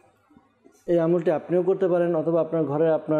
এই আমলটি আপনিও করতে পারেন, অথবা আপনার ঘরে আপনার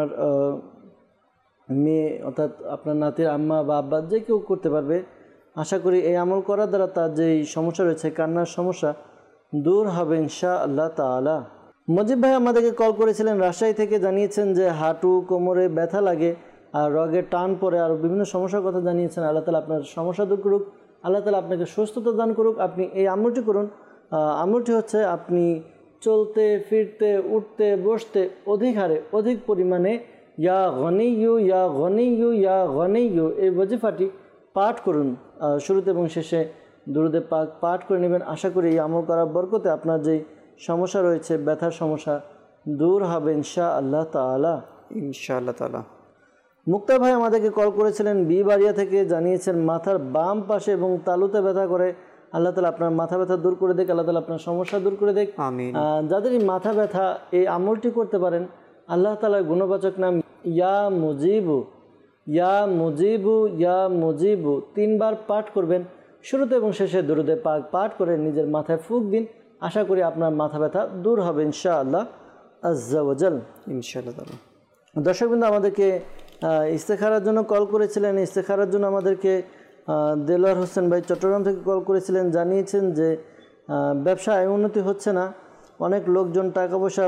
মেয়ে অর্থাৎ আপনার নাতির আম্মা বা আব্বা যে কেউ করতে পারবে। আশা করি এই আমল করার দ্বারা তার যেই সমস্যা রয়েছে, কান্নার সমস্যা, দূর হবে ইনশাআল্লাহ তাআলা। মজিব ভাই আমাদেরকে কল করেছিলেন রাজশাহী থেকে, জানিয়েছেন যে হাঁটু কোমরে ব্যথা লাগে আর রগের টান পড়ে, আর বিভিন্ন সমস্যার কথা জানিয়েছেন। আল্লাহ তাআলা আপনার সমস্যা দূর করুক, আল্লাহ তাআলা আপনাকে সুস্থতা দান করুক। আপনি এই আমলটি করুন। আমলটি হচ্ছে আপনি চলতে ফিরতে উঠতে বসতে অধিক হারে অধিক পরিমাণে ইয়া গনিয়ু ইয়া গনিয়ু ইয়া গনিয়ু এই ওয়াজিফাটি পাঠ করুন। শুরুতে এবং শেষে দুরুদে পাক পাঠ করে নেবেন। আশা করি এই আমল করার বরকতে আপনার যেই সমস্যা রয়েছে, ব্যথার সমস্যা, দূর হবে ইনশাআল্লাহ তাআলা। ইনশাআল্লাহ তাআলা। মুক্তা ভাই আমাদেরকে কল করেছিলেন বিবাড়িয়া থেকে, জানিয়েছেন মাথার বাম পাশে এবং তালুতে ব্যথা করে। আল্লাহ তাআলা আপনার মাথা ব্যথা দূর করে দেখ, আল্লাহ তাআলা আপনার সমস্যা দূর করে দেখ। আমিন। যাদের এই মাথা ব্যথা, এই আমলটি করতে পারেন। আল্লাহ তাআলার গুণবাচক নাম ইয়া মুজিবু ইয়া মুজিবু ইয়া মুজিবু তিনবার পাঠ করবেন। শুরুতে এবং শেষে দুরুদে পাক পাঠ করে নিজের মাথায় ফুঁক দিন। আশা করি আপনার মাথা ব্যথা দূর হবে ইনশাআল্লাহ আজ্জা ওয়া জাল। ইনশাআল্লাহ তাআলা। দর্শকবৃন্দ আমাদেরকে ইস্তেখারার জন্য কল করেছিলেন। ইস্তেখারার জন্য আমাদেরকে দেলোয়ার হোসেন ভাই চট্টগ্রাম থেকে কল করেছিলেন, জানিয়েছেন যে ব্যবসায় উন্নতি হচ্ছে না, অনেক লোকজন টাকা পয়সা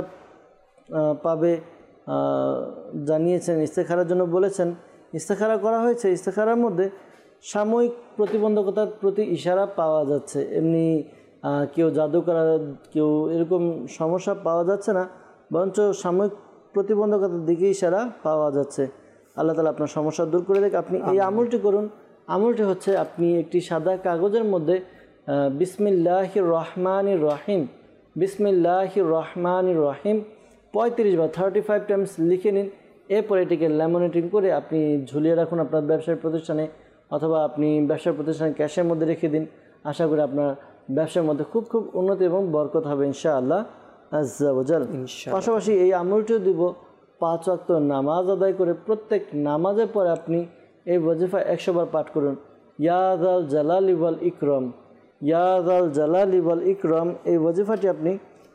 পাবে জানিয়েছেন। ইস্তেখারার জন্য বলেছেন। ইস্তেখারা করা হয়েছে, ইস্তেখারার মধ্যে সাময়িক প্রতিবন্ধকতার প্রতি ইশারা পাওয়া যাচ্ছে। এমনি কেউ জাদু করা, কেউ এরকম সমস্যা পাওয়া যাচ্ছে না, বরঞ্চ সাময়িক প্রতিবন্ধকতার দিকে ইশারা পাওয়া যাচ্ছে। আল্লাহ তাআলা আপনার সমস্যা দূর করে দেখ। আপনি এই আমলটি করুন। আমলটি হচ্ছে আপনি একটি সাদা কাগজের মধ্যে বিসমিল্লাহির রহমানির রহিম বিসমিল্লাহির রহমানির রহিম পঁয়ত্রিশ বা থার্টি ফাইভ টাইমস লিখে নিন। এরপর এটিকে ল্যামিনেটিং করে আপনি ঝুলিয়ে রাখুন আপনার ব্যবসায়ী প্রতিষ্ঠানে, অথবা আপনি ব্যবসার প্রতিষ্ঠানে ক্যাশের মধ্যে রেখে দিন। আশা করি আপনার ব্যবসার মধ্যে খুব খুব উন্নতি এবং বরকত হবে ইনশাআল্লাহ আজ্জা ওয়া জাল। পাশাপাশি এই আমলটিও দিব পাঁচ ওয়াক্ত নামাজ আদায় করে। প্রত্যেক নামাজের পরে আপনি এই ওয়াজিফা একশো বার পাঠ করুন। ইয়া যাল জালালি ওয়াল ইকরাম ইয়া যাল জালালি ওয়াল ইকরাম এই ওয়াজিফাটি আপনি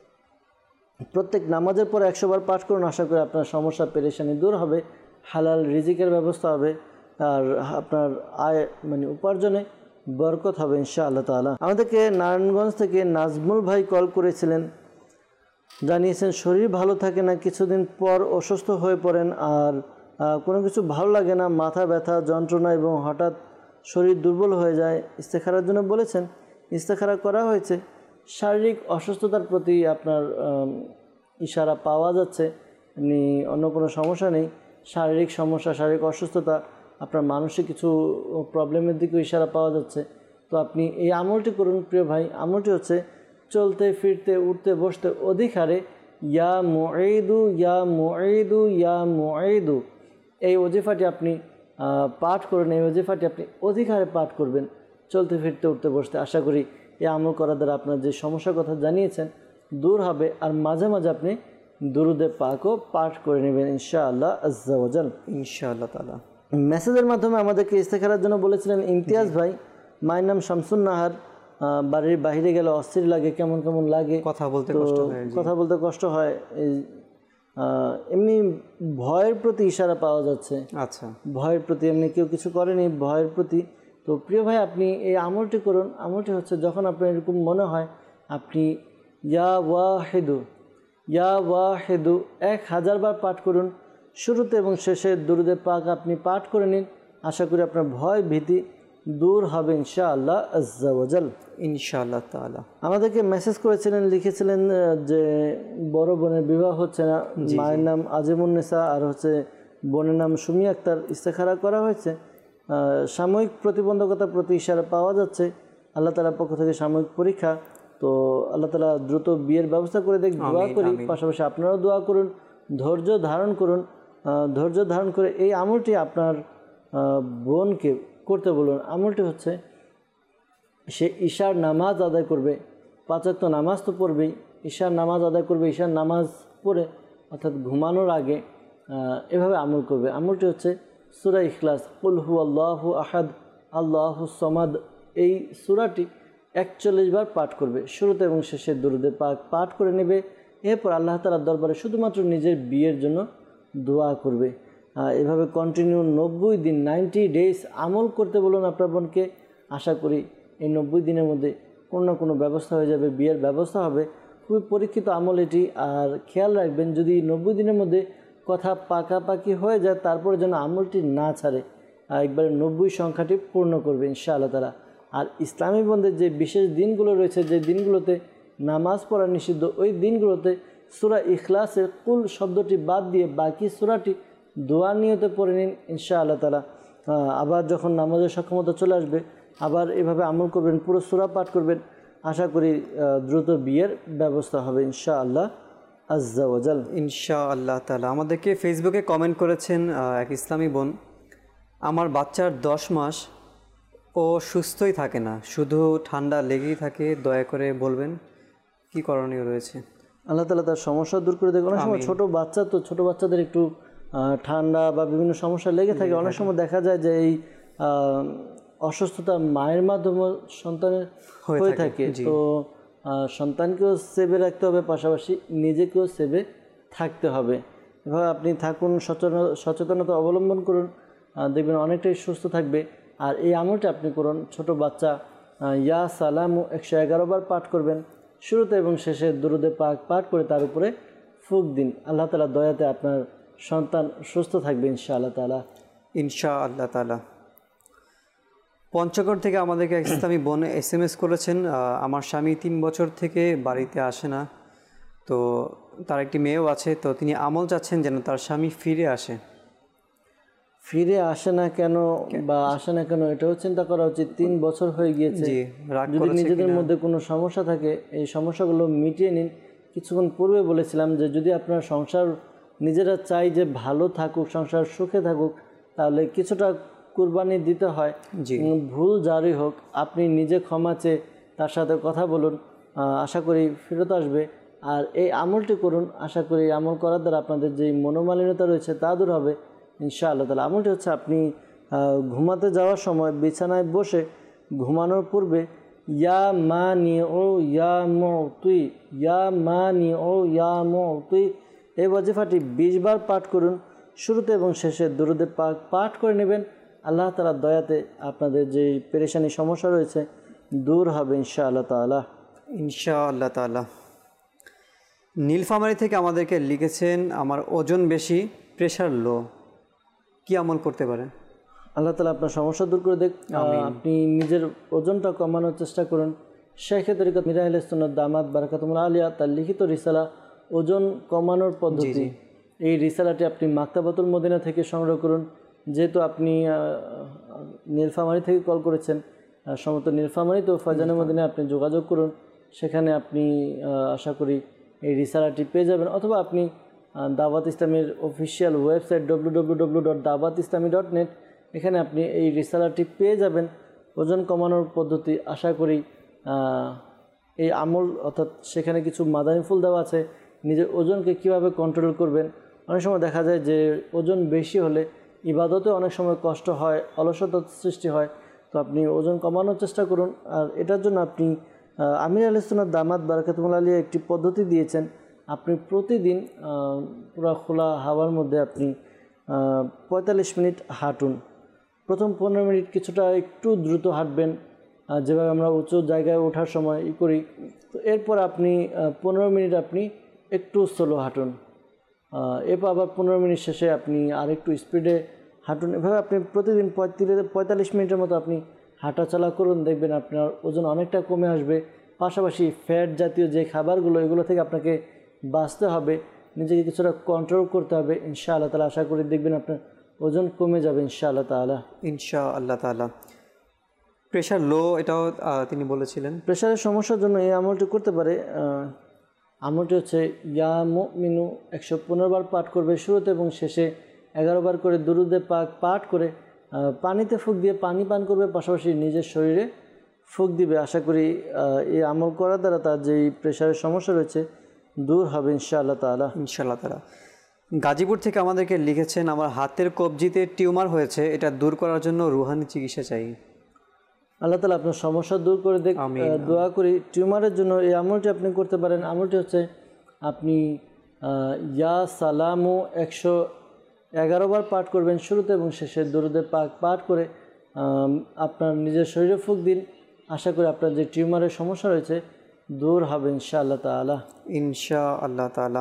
প্রত্যেক নামাজের পরে একশো বার পাঠ করুন। আশা করি আপনার সমস্যা পেরেশানি দূর হবে, হালাল রিজিকের ব্যবস্থা হবে, আর আপনার আয় মানে উপার্জনে বরকত হবে ইনশাআল্লাহ তাআলা। আমাদেরকে নারায়ণগঞ্জ থেকে নাজমুল ভাই কল করেছিলেন, জানিয়েছেন শরীর ভালো থাকে না, কিছুদিন পর অসুস্থ হয়ে পড়েন, আর কোনো কিছু ভালো লাগে না, মাথা ব্যথা যন্ত্রণা এবং হঠাৎ শরীর দুর্বল হয়ে যায়, ইস্তেখারার জন্য বলেছেন, ইস্তেখারা করা হয়েছে। শারীরিক অসুস্থতার প্রতি আপনার ইশারা পাওয়া যাচ্ছে, এমনি অন্য কোনো সমস্যা নেই। শারীরিক সমস্যা, শারীরিক অসুস্থতা, আপনার মানসিক কিছু প্রবলেমের দিকেও ইশারা পাওয়া যাচ্ছে। তো আপনি এই আমলটি করুন প্রিয় ভাই। আমলটি হচ্ছে চলতে ফিরতে উঠতে বসতে অধিক হারে ইয়া মুঈদু ইয়া মুঈদু ইয়া মুঈদু এই ওজিফাটি আপনি পাঠ করুন। এই ওজিফাটি আপনি অধিক হারে পাঠ করবেন চলতে ফিরতে উঠতে বসতে। আশা করি এই আমল করার দ্বারা আপনার যে সমস্যার কথা জানিয়েছেন দূর হবে। আর মাঝে মাঝে আপনি দুরুদে পাকও পাঠ করে নেবেন ইনশাআল্লাহ আজ্জা ওয়া জাল। ইনশাআল্লাহ তাআলা মেসেজের মাধ্যমে আমাদেরকে ইস্তেখারার জন্য বলেছিলেন ইমতিয়াজ ভাই। মায়ের নাম শামসুন নাহার। বাড়ির বাইরে গেলে অস্থির লাগে, কেমন কেমন লাগে, কথা বলতে কষ্ট হয়, কথা বলতে কষ্ট হয়। এই এমনি ভয়ের প্রতি ইশারা পাওয়া যাচ্ছে। আচ্ছা, ভয়ের প্রতি, এমনি কেউ কিছু করেনি, ভয়ের প্রতি। তো প্রিয় ভাই আপনি এই আমলটি করুন। আমলটি হচ্ছে যখন আপনার এরকম মনে হয় আপনি ইয়া ওয়াহিদু ইয়া ওয়াহিদু এক হাজার বার পাঠ করুন। শুরুতে এবং শেষে দুরুদে পাক আপনি পাঠ করে নিন। আশা করি আপনার ভয় ভীতি দূর হবে ইনশাআল্লাহ আজ্জা ওয়া জাল। ইনশাআল্লাহ তাআলা আমাদেরকে মেসেজ করেছিলেন, লিখেছিলেন যে বড় বোনের বিবাহ হচ্ছে না, মায়ের নাম আজিমুন্নেসা আর হচ্ছে বোনের নাম সুমি আক্তার। ইস্তেখারা করা হয়েছে, সাময়িক প্রতিবন্ধকতার প্রতি ইশারা পাওয়া যাচ্ছে। আল্লাহ তাআলার পক্ষ থেকে সাময়িক পরীক্ষা। তো আল্লাহ তাআলা দ্রুত বিয়ের ব্যবস্থা করে দেখ, দোয়া করি। পাশাপাশি আপনারাও দোয়া করুন, ধৈর্য ধারণ করুন। ধৈর্য ধারণ করে এই আমলটি আপনার বোনকে করতে বলুন। আমলটি হচ্ছে সে ঈশার নামাজ আদায় করবে, পাঁচ ওয়াক্ত নামাজ তো পড়বেই, ঈশার নামাজ আদায় করবে। ঈশার নামাজ পড়ে অর্থাৎ ঘুমানোর আগে এভাবে আমল করবে। আমলটি হচ্ছে সূরা ইখলাস, কুল হু আল্লাহু আহাদ আল্লাহু সমাদ, এই সূরাটি একচল্লিশ বার পাঠ করবে। শুরুতে এবং শেষে দুরুদে পাক পাঠ করে নেবে। এরপর আল্লাহ তাআলার দরবারে শুধুমাত্র নিজের বিয়ের জন্য দোয়া করবে। এভাবে কন্টিনিউ নব্বই দিন নাইনটি ডেজ আমল করতে বলুন আপনার বোনকে। আশা করি এই নব্বই দিনের মধ্যে কোনো না কোনো ব্যবস্থা হয়ে যাবে, বিয়ের ব্যবস্থা হবে। খুবই পরীক্ষিত আমল এটি। আর খেয়াল রাখবেন যদি নব্বই দিনের মধ্যে কথা পাকাপাকি হয়ে যায় তারপরে যেন আমলটি না ছাড়ে, একবারে নব্বই সংখ্যাটি পূর্ণ করবে ইনশাআল্লাহ তাআলা। আর ইসলামী বন্ধের যে বিশেষ দিনগুলো রয়েছে, যে দিনগুলোতে নামাজ পড়া নিষিদ্ধ, ওই দিনগুলোতে সূরা ইখলাসের কুল শব্দটি বাদ দিয়ে বাকি সূরাটি দোয়া নিয়তে পড়ে নিন ইনশাআল্লাহ তাআলা। আবার যখন নামাজের সক্ষমতা চলে আসবে আবার এভাবে আমল করবেন, পুরো সূরা পাঠ করবেন। আশা করি দ্রুত বিয়ের ব্যবস্থা হবে ইনশাআল্লাহ আজ্জা ওয়া জাল। ইনশাআল্লাহ তাআলা আমাদেরকে ফেসবুকে কমেন্ট করেছেন এক ইসলামী বোন, আমার বাচ্চার দশ মাস ও সুস্থই থাকে না, শুধু ঠান্ডা লেগেই থাকে, দয়া করে বলবেন কি করণীয় রয়েছে। আল্লাহ তাআলা তার সমস্যা দূর করে দেয়। অনেক সময় ছোটো বাচ্চা তো, ছোটো বাচ্চাদের একটু ঠান্ডা বা বিভিন্ন সমস্যা লেগে থাকে। অনেক সময় দেখা যায় যে এই অসুস্থতা মায়ের মাধ্যমে সন্তানের হয়ে থাকে। তো সন্তানকেও সেভে রাখতে হবে, পাশাপাশি নিজেকেও সেভে থাকতে হবে। এভাবে আপনি থাকুন, সচেতন সচেতনতা অবলম্বন করুন, দেখবেন অনেকটাই সুস্থ থাকবে। আর এই আমলটা আপনি করুন, ছোট বাচ্চা ইয়া সালামু একশো এগারো বার পাঠ করবেন শুরুতে এবং শেষে দুরুদে পাক পাঠ করে তার উপরে ফুঁক দিন। আল্লাহ তাআলা দয়াতে আপনার সন্তান সুস্থ থাকবে ইনশাআল্লাহ তাআলা। ইনশাআল্লাহ তাআলা পঞ্চগড় থেকে আমাদেরকে এক ইসলামী বোন এস এম এস করেছেন, আমার স্বামী তিন বছর থেকে বাড়িতে আসে না, তো তার একটি মেয়েও আছে, তো তিনি আমল চাচ্ছেন যেন তার স্বামী ফিরে আসে। ফিরে আসে না কেন বা আসে না কেন এটাও চিন্তা করা উচিত। তিন বছর হয়ে গিয়েছে, যদি নিজেদের মধ্যে কোনো সমস্যা থাকে এই সমস্যাগুলো মিটিয়ে নিন। কিছুক্ষণ পূর্বে বলেছিলাম যে যদি আপনার সংসার নিজেরা চাই যে ভালো থাকুক, সংসার সুখে থাকুক, তাহলে কিছুটা কুরবানি দিতে হয়। ভুল জারি হোক, আপনি নিজে ক্ষমা চেয়ে তার সাথে কথা বলুন, আশা করি ফেরত আসবে। আর এই আমলটি করুন, আশা করি আমল করার দ্বারা আপনাদের যে মনোমালিন্যতা রয়েছে তা দূর হবে ইনশাআল্লাহ তাআলা। আমলটি হচ্ছে আপনি ঘুমাতে যাওয়ার সময় বিছানায় বসে ঘুমানোর পূর্বে ইয়া মানি ও ইয়া মুতি ইয়া মানি ও ইয়া মুতি এই ওয়াজিফাটি বিশ বার পাঠ করুন। শুরুতে এবং শেষে দুরুদে পাক পাঠ করে নেবেন। আল্লাহ তাআলার দয়াতে আপনাদের যে পেরেশানি সমস্যা রয়েছে দূর হবে ইনশাআল্লাহ তাআলা। ইনশাআল্লাহ তাআলা নীলফামারী থেকে আমাদেরকে লিখেছেন, আমার ওজন বেশি, প্রেশার লো, কি আমল করতে পারে? আল্লাহ তাআলা আপনার সমস্যা দূর করে দেখ। আপনি নিজের ওজনটা কমানোর চেষ্টা করুন। শেখ তরিকত মিরা আহলে সুন্নাত দামাত বারাকাতুহুল আলিয়া তার লিখিত রিসালা ওজন কমানোর পদ্ধতি, এই রিসালাটি আপনি মাকতাবাতুল মদিনা থেকে সংগ্রহ করুন। যেহেতু আপনি নীলফামারী থেকে কল করেছেন, সমস্ত নীলফামারী তো ফয়জানে মদিনা আপনি যোগাযোগ করুন, সেখানে আপনি আশা করি এই রিসালাটি পেয়ে যাবেন। অথবা আপনি দাওয়াত ইসলামের official website W W W dot Dawat Islami dot net, এখানে আপনি এই রিসালাটি পেয়ে যাবেন। ওজন কমানোর পদ্ধতি আশা করি এই আমল, অর্থাৎ সেখানে কিছু মাদানী ফুল দেওয়া আছে, নিজের ওজনকে কিভাবে কন্ট্রোল করবেন। অনেক সময় দেখা যায় যে ওজন বেশি হলে ইবাদতে অনেক সময় কষ্ট হয়, অলসতার সৃষ্টি হয়। তো আপনি ওজন কমানোর চেষ্টা করুন। আর এটার জন্য আপনি আমির আহলে সুন্নাত দামাত বারাকাতুহুল আলিয়া একটি পদ্ধতি দিয়েছেন। আপনি প্রতিদিন পুরো খোলা হাওয়ার মধ্যে আপনি পঁয়তাল্লিশ মিনিট হাঁটুন। প্রথম পনেরো মিনিট কিছুটা একটু দ্রুত হাঁটবেন, যেভাবে আমরা উঁচু জায়গায় ওঠার সময় ই করি। তো এরপর আপনি পনেরো মিনিট আপনি একটু স্লো হাঁটুন, এরপর আবার পনেরো মিনিট শেষে আপনি আর একটু স্পিডে হাঁটুন। এভাবে আপনি প্রতিদিন পঁয়ত্রিশ পঁয়তাল্লিশ মিনিটের মতো আপনি হাঁটাচলা করুন, দেখবেন আপনার ওজন অনেকটা কমে আসবে। পাশাপাশি ফ্যাট জাতীয় যে খাবারগুলো, এগুলো থেকে আপনাকে বাঁচতে হবে, নিজেকে কিছুটা কন্ট্রোল করতে হবে। ইনশাআল্লাহ তাআলা আশা করি দেখবেন আপনার ওজন কমে যাবে ইনশাআল্লাহ তাআলা। ইনশাআল্লাহ তাআলা। প্রেশার লো, এটাও তিনি বলেছিলেন। প্রেশারের সমস্যার জন্য এই আমলটি করতে পারে। আমলটি হচ্ছে ইয়া মুমিনু একশো পনেরো বার পাঠ করবে শুরুতে এবং শেষে এগারো বার করে দুরুদে পাক পাঠ করে পানিতে ফুঁক দিয়ে পানি পান করবে, পাশাপাশি নিজের শরীরে ফুঁক দিবে। আশা করি এই আমল করার দ্বারা তার যেই প্রেশারের সমস্যা রয়েছে দূর হবে ইনশাআল্লাহ তাআলা। ইনশাআল্লাহ তাআলা। গাজীপুর থেকে আমাদেরকে লিখেছেন, আমার হাতের কবজিতে টিউমার হয়েছে, এটা দূর করার জন্য রুহানি চিকিৎসা চাই। আল্লাহ তাআলা আপনার সমস্যা দূর করে দেখ, দোয়া করি। টিউমারের জন্য এই আমলটি আপনি করতে পারেন। আমলটি হচ্ছে আপনি ইয়া সালামু একশো এগারো বার পাঠ করবেন শুরুতে এবং শেষে দুরুদে পাক পাঠ করে আপনার নিজের শরীরে ফুঁক দিন। আশা করি আপনার যে টিউমারের সমস্যা রয়েছে দূর হবে ইনশাআল্লাহ তাআলা। ইনশাআল্লাহ তাআলা।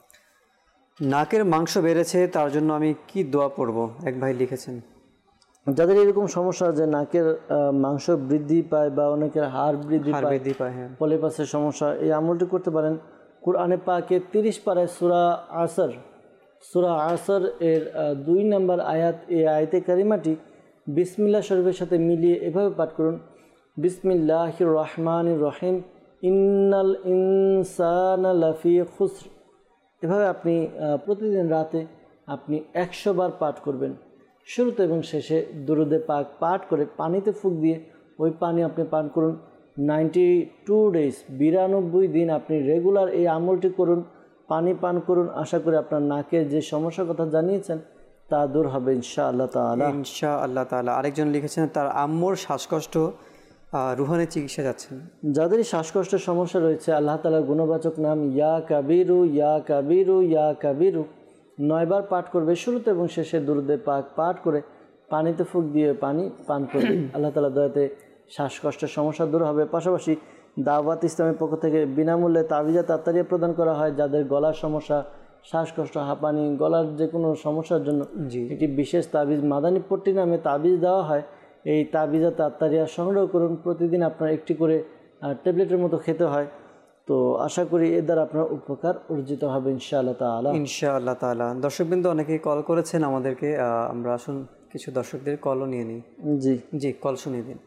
নাকের মাংস বেড়েছে, তার জন্য আমি কি দোয়া পড়ব? এক ভাই লিখেছেন। যাদের এরকম সমস্যা যে নাকের মাংস বৃদ্ধি পায় বা অনেকের হাড় বৃদ্ধি পায়, বৃদ্ধি পায় হ্যাঁ, পলিপাসের সমস্যা, এই আমলটি করতে পারেন। কুরআনে পাকে তিরিশ পারায় সূরা আসর সূরা আসর এর দুই নম্বর আয়াত, এই আয়াতে কারিমাটি বিসমিল্লাহ শরীফের সাথে মিলিয়ে এভাবে পাঠ করুন, বিসমিল্লাহির রহমানির রহিম, ইন্নাল ইনসানা লাফি খুসর। এভাবে আপনি প্রতিদিন রাতে আপনি একশো বার পাঠ করবেন শুরুতে এবং শেষে দুরুদে পাক পাঠ করে পানিতে ফুঁক দিয়ে ওই পানি আপনি পান করুন। নাইনটি টু ডেজ বিরানব্বই দিন আপনি রেগুলার এই আমলটি করুন, পানি পান করুন। আশা করি আপনার নাকের যে সমস্যার কথা জানিয়েছেন তা দূর হবে ইনশাআল্লাহ তাআলা। ইনশাআল্লাহ তাআলা। আরেকজন লিখেছেন তার আম্মুর শ্বাসকষ্ট, রুহানি চিকিৎসা যাচ্ছেন। যাদেরই শ্বাসকষ্টের সমস্যা রয়েছে, আল্লাহ তাআলার গুণবাচক নাম ইয়া কাবিরু ইয়া কাবিরু ইয়া কাবিরু নয়বার পাঠ করবে শুরুতে এবং শেষে দুরুদে পাক পাঠ করে পানিতে ফুঁক দিয়ে পানি পান করবে। আল্লাহ তাআলা দয়াতে শ্বাসকষ্টের সমস্যা দূর হবে। পাশাপাশি দাওয়াত ইসলামের পক্ষ থেকে বিনামূল্যে তাবিজা তাত্তারিয়া প্রদান করা হয়। যাদের গলার সমস্যা, শ্বাসকষ্ট, হাঁপানি, গলার যে কোনো সমস্যার জন্য একটি বিশেষ তাবিজ মাদানী পট্টি নামে তাবিজ দেওয়া হয়। এই তাবিজা তাত্তারিয়া সংগ্রহ করুন। প্রতিদিন আপনার একটি করে ট্যাবলেটের মতো খেতে হয়। তো আশা করি এর দ্বারা আপনার উপকার অর্জিত হবে ইনশাআল্লাহ তাআলা। ইনশাআল্লাহ তাআলা। দর্শকবৃন্দ অনেকেই কল করেছেন আমাদেরকে, আমরা আসুন কিছু দর্শকদের কলও নিয়ে নিই। জি জি, কল শুনিয়ে দিন।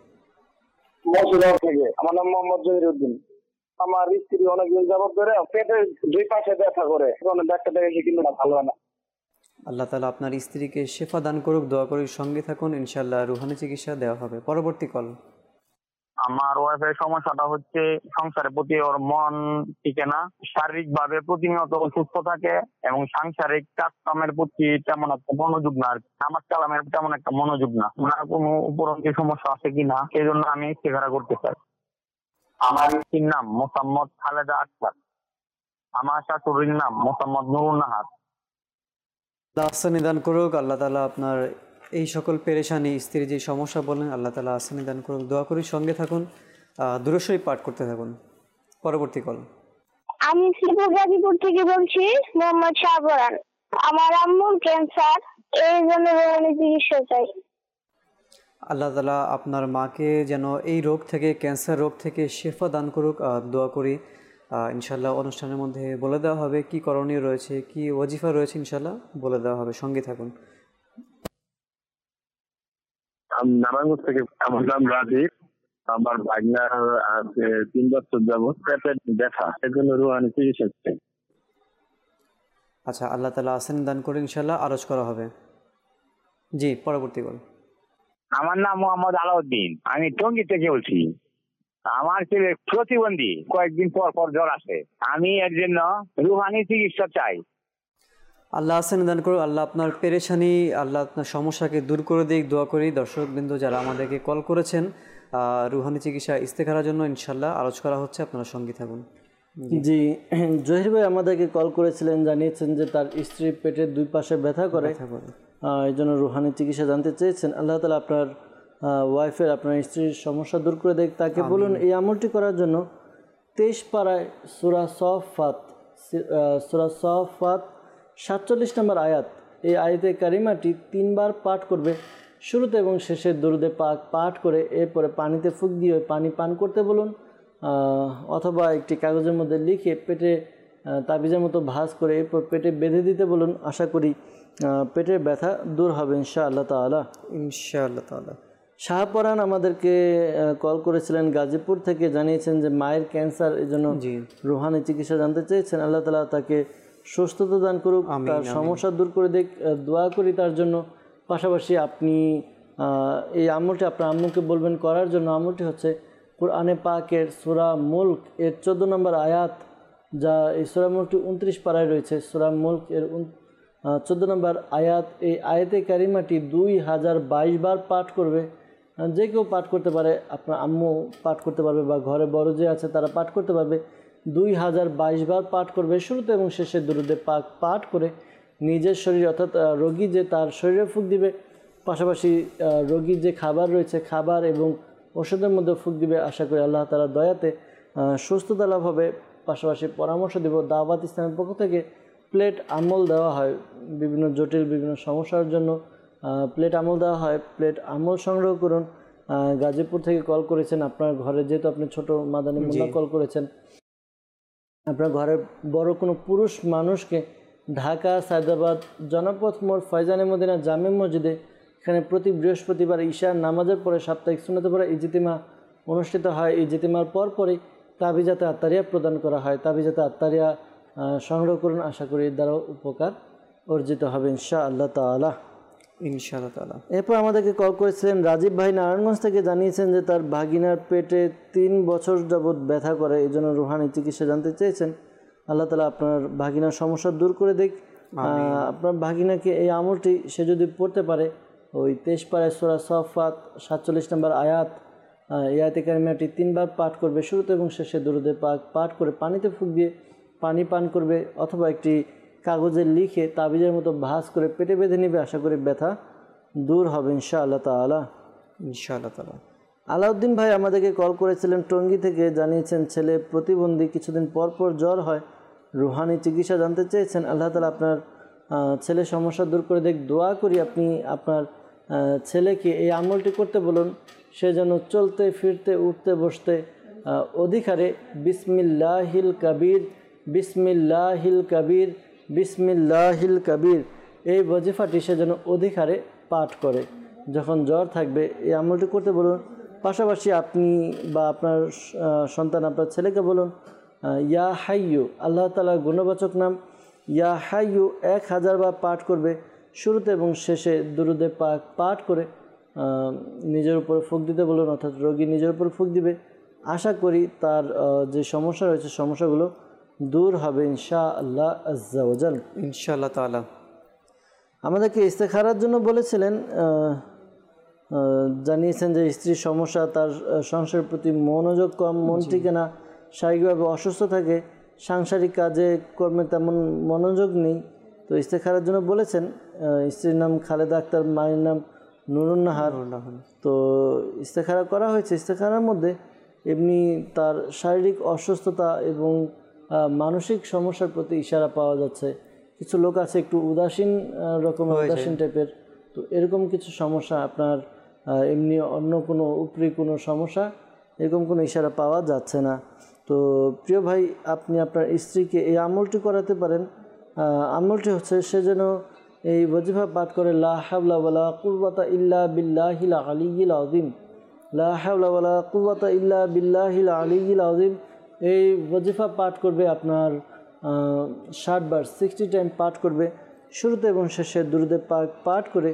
থেকে আমার নাম মোহাম্মদ জহিরউদ্দিন। আমার স্ত্রী অনেকদিন যাবত ধরে পেটের দুই পাশে ব্যথা করে, ডাক্তার দেখে কিন্তু ভালো হয় না। আল্লাহ তাআলা আপনার স্ত্রীকে শেফা দান করুক, দোয়া করি, সঙ্গে থাকুন, ইনশাআল্লাহ রুহানি চিকিৎসা দেওয়া হবে। পরবর্তী কল। আমার ওয়াইফের সমস্যাটা হচ্ছে সংসারের প্রতি ওর মন টিকে না, শারীরিক ভাবে প্রতিনিয়ত অসুস্থ থাকে এবং সাংসারিক কাজ কামের প্রতি তেমন একটা মনোযোগ না, আমার কালামের তেমন একটা মনোযোগ না। ওনার কোনো উপরন্তি সমস্যা আছে কিনা সেই জন্য আমি ইস্তেখারা করতে চাই। আমার স্ত্রীর নাম মোসাম্মদ খালেদা আক্তার, আমার শাশুড়ির নাম মোসাম্মদ নুরুন নাহার। আসানি দান করুক আল্লাহ তাআলা আপনার এই সকল পেরেশানি, স্ত্রীর যে সমস্যা বলেন আল্লাহ তাআলা আসানি দান করুক। দোয়া করি, সঙ্গে থাকুন, দুরূদ শরীফ পাঠ করতে থাকুন। পরবর্তী কল। আমি শ্রীপুর গাজীপুর থেকে বলছি, মোহাম্মদ শাহবরান। আমার আম্মুর ক্যান্সার, এই জন্য রোহানি চিকিৎসা চাই। আল্লাহ তাআলা আপনার মাকে যেন এই রোগ থেকে, ক্যান্সার রোগ থেকে শেফা দান করুক, দোয়া করি। ইনশাল্লাহ অনুষ্ঠানের মধ্যে বলে দেওয়া হবে কি করণীয় রয়েছে, কি ওয়াজিফা রয়েছে, ইনশাল্লাহ বলে দেওয়া হবে, সঙ্গে থাকুন। নারায়ণগঞ্জ থেকে। আমার নাম রাজীব। আমার ভাগনার আছে তিন বছর যাবৎ পেটের ব্যথা, এর জন্য রুহানি চিকিৎসা চাই। আচ্ছা, আল্লাহ তাআলা আসান দান করে ইনশাল্লাহ আরজ করা হবে। জি, পরবর্তী বল। আমার নাম মোহাম্মদ আলাউদ্দিন, আমি টঙ্গী থেকে বলছি। আমার ছেলে প্রতিবন্ধী, কয়েকদিন পর পর জ্বর আসে, আমি এর জন্য রুহানি চিকিৎসা চাই। আল্লাহ আসান দান করুক, আল্লাহ আপনার পেরেশানি, আল্লাহ আপনার সমস্যাকে দূর করে দিক, দোয়া করি। দর্শকবৃন্দ যারা আমাদেরকে কল করেছেন রুহানি চিকিৎসা ইস্তেখারার জন্য, ইনশাল্লাহ আলোচ করা হচ্ছে, আপনারা সঙ্গী থাকুন। জি, জহির ভাই আমাদেরকে কল করেছিলেন, জানিয়েছেন যে তার স্ত্রী পেটের দুই পাশে ব্যথা করে, এই জন্য রুহানি চিকিৎসা জানতে চেয়েছেন। আল্লাহ তাআলা আপনার ওয়াইফের, আপনার স্ত্রীর সমস্যা দূর করে দেখ। তাকে বলুন এই আমলটি করার জন্য তেইশ পাড়ায় সূরা সফাত, সূরা সফাত সাতচল্লিশ নম্বর আয়াত, এই আয়াতে কারিমাটি তিনবার পাঠ করবে, শুরুতে এবং শেষে দরুদে পাক পাঠ করে এরপরে পানিতে ফুঁক দিয়ে পানি পান করতে বলুন, অথবা একটি কাগজের মধ্যে লিখে পেটে তাবিজের মতো ভাঁজ করে এরপর পেটে বেঁধে দিতে বলুন। আশা করি পেটের ব্যথা দূর হবে ইনশাআল্লাহ তাআলা। ইনশাআল্লাহ তাআলা। শাহপরান আমাদেরকে কল করেছিলেন গাজীপুর থেকে, জানিয়েছেন যে মায়ের ক্যান্সার, এই জন্য রুহানি চিকিৎসা জানতে চেয়েছেন। আল্লাহ তাআলা তাকে সুস্থতা দান করুক, তার সমস্যা দূর করে দিক, দোয়া করি তার জন্য। পাশাপাশি আপনি এই আমলটি আপনার আম্মুকে বলবেন করার জন্য। আমলটি হচ্ছে কুরআনে পাকের সূরা মুলক এর চোদ্দ নম্বর আয়াত, যা এই সূরা মুলকটি উনত্রিশ পারায় রয়েছে। সূরা মুলক এর চোদ্দ নম্বর আয়াত, এই আয়াতে কারিমাটি দুই হাজার বাইশ বার পাঠ করবে। যে কেউ পাঠ করতে পারে, আপনার আম্মু পাঠ করতে পারবে বা ঘরে বড় যে আছে তারা পাঠ করতে পারবে। দুই হাজার বাইশ বার পাঠ করবে, শুরুতে এবং শেষে দরুদে পাক পাঠ করে নিজের শরীর, অর্থাৎ রোগী যে তার শরীরে ফুঁক দিবে, পাশাপাশি রোগীর যে খাবার রয়েছে খাবার এবং ওষুধের মধ্যে ফুঁক দিবে। আশা করি আল্লাহ তাআলার দয়াতে সুস্থতা লাভ হবে। পাশাপাশি পরামর্শ দেব, দাওয়াত ইসলামের পক্ষ থেকে প্লেট আমল দেওয়া হয়, বিভিন্ন জটিল বিভিন্ন সমস্যার জন্য প্লেট আমল দেওয়া হয়। প্লেট আমল সংগ্রহ করুন। গাজীপুর থেকে কল করেছেন, আপনার ঘরে যেহেতু আপনি ছোট মাদানী মোল্লা কল করেছেন, আপনার ঘরের বড় কোনো পুরুষ মানুষকে ঢাকা সায়দাবাদ জনপথ মোড় ফয়জানে মদিনা জামে মসজিদে, এখানে প্রতি বৃহস্পতিবার ঈশার নামাজের পরে সাপ্তাহিক সুন্নতের পরে ইজতিমা অনুষ্ঠিত হয়। ইজতিমার পর পরই তাবিজাতে আত্তারিয়া প্রদান করা হয়। তাবিজাতে আত্তারিয়া সংগ্রহ করুন, আশা করি এর দ্বারা উপকার অর্জিত হবে ইনশাআল্লাহ তাআলা। ইনশাআল্লাহ তাআলা। এরপর আমাদেরকে কল করেছিলেন রাজীব ভাই নারায়ণগঞ্জ থেকে, জানিয়েছেন যে তার ভাগিনার পেটে তিন বছর যাবৎ ব্যথা করে, এই জন্য রুহানি চিকিৎসা জানতে চেয়েছেন। আল্লাহ তাআলা আপনার ভাগিনার সমস্যা দূর করে দিক। আপনার ভাগিনাকে এই আমলটি সে যদি পড়তে পারে, ওই তেইশ পাড়ায় সূরা সফাত সাতচল্লিশ নম্বর আয়াত, এই আয়াতে কারিমাটি তিনবার পাঠ করবে, শুরুতে এবং শেষে দরুদে পাক পাঠ করে পানিতে ফুঁক দিয়ে পানি পান করবে, অথবা একটি কাগজে লিখে তাবিজের মতো ভাঁজ করে পেটে বেঁধে নেবে। আশা করি ব্যথা দূর হবে ইনশাআল্লাহ তাআলা। ইনশাআল্লাহ তাআলা। আলাউদ্দিন ভাই আমাদেরকে কল করেছিলেন টঙ্গী থেকে, জানিয়েছেন ছেলে প্রতিবন্ধী, কিছুদিন পর পর জ্বর হয়, রুহানি চিকিৎসা জানতে চেয়েছেন। আল্লাহ তাআলা আপনার ছেলের সমস্যা দূর করে দেখ। দোয়া করি আপনি আপনার ছেলেকে এই আমলটি করতে বলুন, সে যেন চলতে ফিরতে উঠতে বসতে অধিকারে বিসমিল্লাহিল কাবীর বিসমিল্লাহিল কাবীর বিসমিল্লাহিল কাবীর এই ওয়াজিফাটি সে যেন অধিকারে পাঠ করে। যখন জ্বর থাকবে এই আমলটি করতে বলুন। পাশাপাশি আপনি বা আপনার সন্তান, আপনার ছেলেকে বলুন ইয়া হাইয়ু, আল্লাহ তাআলার গুণবাচক নাম ইয়া হাইয়ু এক হাজার বার পাঠ করবে, শুরুতে এবং শেষে দুরুদে পাক পাঠ করে নিজের উপর ফুঁক দিতে বলুন, অর্থাৎ রোগী নিজের উপর ফুঁক দিবে। আশা করি তার যে সমস্যা রয়েছে সমস্যাগুলো দূর হবে ইনশাআল্লাহ আজ্জা ওয়াজাল। ইনশাআল্লাহ তাআলা। আমাদেরকে ইস্তেখারার জন্য বলেছিলেন, জানিয়েছেন যে স্ত্রীর সমস্যা, তার সংসারের প্রতি মনোযোগ কম, মন টিকে না, শারীরিকভাবে অসুস্থ থাকে, সাংসারিক কাজে কর্মে তেমন মনোযোগ নেই। তো ইস্তেখারার জন্য বলেছেন। স্ত্রীর নাম খালেদা আক্তার, মায়ের নাম নুরুন্নাহার। তো ইস্তেখারা করা হয়েছে। ইস্তেখারার মধ্যে এমনি তার শারীরিক অসুস্থতা এবং মানসিক সমস্যার প্রতি ইশারা পাওয়া যাচ্ছে। কিছু লোক আছে একটু উদাসীন রকমের, উদাসীন টাইপের, তো এরকম কিছু সমস্যা আপনার এমনি অন্য কোনো উপরি কোনো সমস্যা এরকম কোনো ইশারা পাওয়া যাচ্ছে না। তো প্রিয় ভাই, আপনি আপনার স্ত্রীকে এই আমলটি করাতে পারেন। আমলটি হচ্ছে সে যেন এই ওয়াজিফা পাঠ করে লা হাওলা ওয়ালা কুওয়াতা ইল্লা বিল্লাহিল আলিয়্যিল আযীম, লা হাওলা ওয়ালা কুওয়াতা ইল্লা বিল্লাহিল আলিয়্যিল আযীম। এই ওয়াজিফা পাঠ করবে আপনার ষাট বার সিক্সটি টাইম পাঠ করবে। শুরুতে এবং শেষে দুরূদে পাক পাঠ করে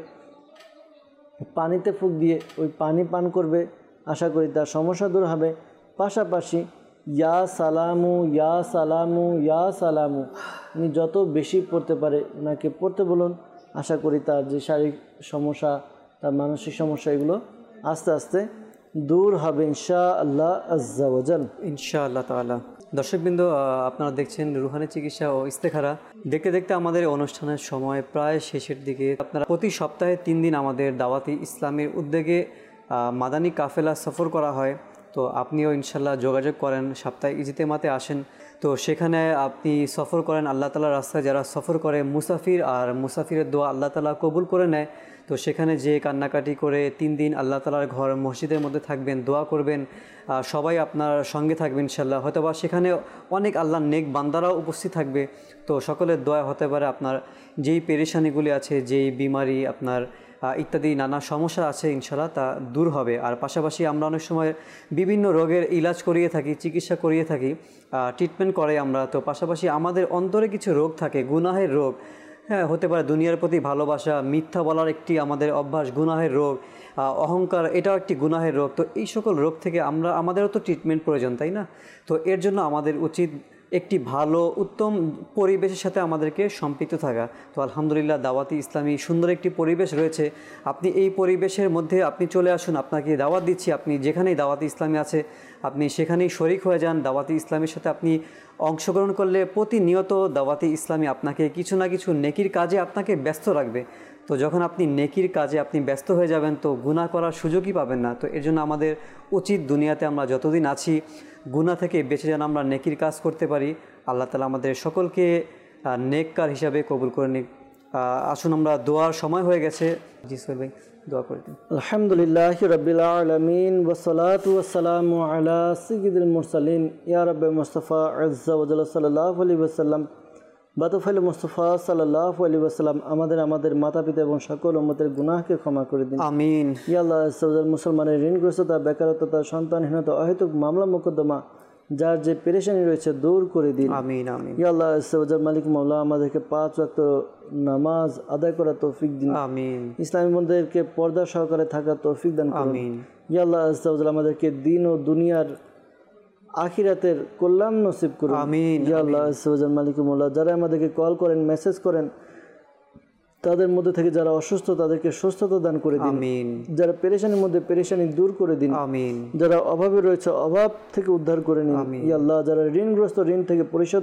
পানিতে ফুঁক দিয়ে ওই পানি পান করবে। আশা করি তার সমস্যা দূর হবে। পাশাপাশি ইয়া সালামু ইয়া সালামু ইয়া সালামু উনি যত বেশি পড়তে পারে ওনাকে পড়তে বলুন। আশা করি তার যে শারীরিক সমস্যা, তার মানসিক সমস্যা, এগুলো আস্তে আস্তে দূর হবে ইনশাআল্লাহ আজ্জা ওয়াজাল, ইনশাআল্লাহ তাআলা। দর্শকবৃন্দ, আপনারা দেখছেন রুহানি চিকিৎসা ও ইস্তেখারা। দেখতে দেখতে আমাদের অনুষ্ঠানের সময় প্রায় শেষের দিকে। আপনারা প্রতি সপ্তাহে তিন দিন আমাদের দাওয়াতি ইসলামের উদ্যোগে মাদানী কাফেলা সফর করা হয়। তো আপনিও ইনশাল্লাহ যোগাযোগ করেন, সাপ্তাহিক ইজতেমাতে আসেন। তো সেখানে আপনি সফর করেন আল্লাহ তাআলার রাস্তায়। যারা সফর করে মুসাফির, আর মুসাফিরের দোয়া আল্লাহ তাআলা কবুল করে নেয়। তো সেখানে যে কান্নাকাটি করে তিন দিন আল্লাহ তাআলার ঘর মসজিদের মধ্যে থাকবেন, দোয়া করবেন, সবাই আপনার সঙ্গে থাকবেন ইনশাল্লাহ। হয়তোবা সেখানে অনেক আল্লাহর নেক বান্দারাও উপস্থিত থাকবে। তো সকলের দোয়া হতে পারে আপনার যেই পেরেশানিগুলি আছে, যেই বিমারি আপনার ইত্যাদি নানা সমস্যা আছে, ইনশাল্লাহ তা দূর হবে। আর পাশাপাশি আমরা অনেক সময় বিভিন্ন রোগের ইলাজ করিয়ে থাকি, চিকিৎসা করিয়ে থাকি, ট্রিটমেন্ট করে আমরা। তো পাশাপাশি আমাদের অন্তরে কিছু রোগ থাকে, গুনাহের রোগ, হ্যাঁ হতে পারে দুনিয়ার প্রতি ভালোবাসা, মিথ্যা বলার একটি আমাদের অভ্যাস, গুনাহের রোগ, অহংকার, এটাও একটি গুনাহের রোগ। তো এই সকল রোগ থেকে আমরা আমাদেরও তো ট্রিটমেন্ট প্রয়োজন, তাই না? তো এর জন্য আমাদের উচিত একটি ভালো উত্তম পরিবেশের সাথে আমাদেরকে সম্পৃক্ত থাকা। তো আলহামদুলিল্লাহ দাওয়াতি ইসলামী সুন্দর একটি পরিবেশ রয়েছে। আপনি এই পরিবেশের মধ্যে আপনি চলে আসুন, আপনাকে দাওয়াত দিচ্ছি। আপনি যেখানেই দাওয়াতি ইসলামী আছে আপনি সেখানেই শরিক হয়ে যান। দাওয়াতি ইসলামের সাথে আপনি অংশগ্রহণ করলে প্রতিনিয়ত দাওয়াতি ইসলামী আপনাকে কিছু না কিছু নেকির কাজে আপনাকে ব্যস্ত রাখবে। তো যখন আপনি নেকির কাজে আপনি ব্যস্ত হয়ে যাবেন তো গুনাহ করার সুযোগই পাবেন না। তো এর জন্য আমাদের উচিত দুনিয়াতে আমরা যতদিন আছি গুনাহ থেকে বেঁচে যেন আমরা নেকির কাজ করতে পারি। আল্লাহ তাআলা আমাদের সকলকে নেককার হিসাবে কবুল করে নিক। আসুন আমরা দোয়ার সময় হয়ে গেছে। জি সোহেল ভাই, দোয়া করে দিন। আলহামদুলিল্লাহি রাব্বিল আলামিন ওয়াসসালাতু ওয়াসসালামু আলা সাইয়্যিদিল মুরসালিন ইয়া রাব্বি মুস্তাফা আযজা ওয়া জাল্লা সাল্লাল্লাহু আলাইহি ওয়াসাল্লাম বাতুফাইল মুস্তাফা সাল্লাল্লাহু আলাইহি ওয়াসাল্লাম আমাদের আমাদের মাতা পিতা এবং সকল উম্মতের গুনাহকে ক্ষমা করে দিন, আমিন। ইয়া আল্লাহ আযজা মুসলমানের ঋণগ্রস্ততা, বেকারত্বতা, সন্তানহীনতা, অহেতুক মামলা মোকদ্দমা, যার যে পেরেশানি রয়েছে দূর করে দিন, আমিন আমিন। ইয়া আল্লাহ আযজা মালিক মাওলা আমাদেরকে পাঁচ ওয়াক্ত নামাজ আদায় করার তৌফিক দিন, আমিন। ইসলামী বন্ধুদেরকে পর্দা সহকারে থাকার তৌফিক দান করুন, আমিন। ইয়া আল্লাহ আযজা আমাদেরকে দিন ও দুনিয়ার আখিরাতের কল্যাণ নসিব করুন, আমিন। ইয়া আল্লাহ আযজা মালিক মাওলা যারা আমাদেরকে কল করেন, মেসেজ করেন, তাদের মধ্যে থেকে যারা অসুস্থ তাদেরকে সুস্থতা দান করে দিন, আমিন। যারা পেরেশানির মধ্যে পেরেশানি দূর করে দিন, আমিন। যারা অভাবে রয়েছে অভাব থেকে উদ্ধার করে নিন, ইয়া আল্লাহ যারা ঋণগ্রস্ত ঋণ থেকে পরিশোধ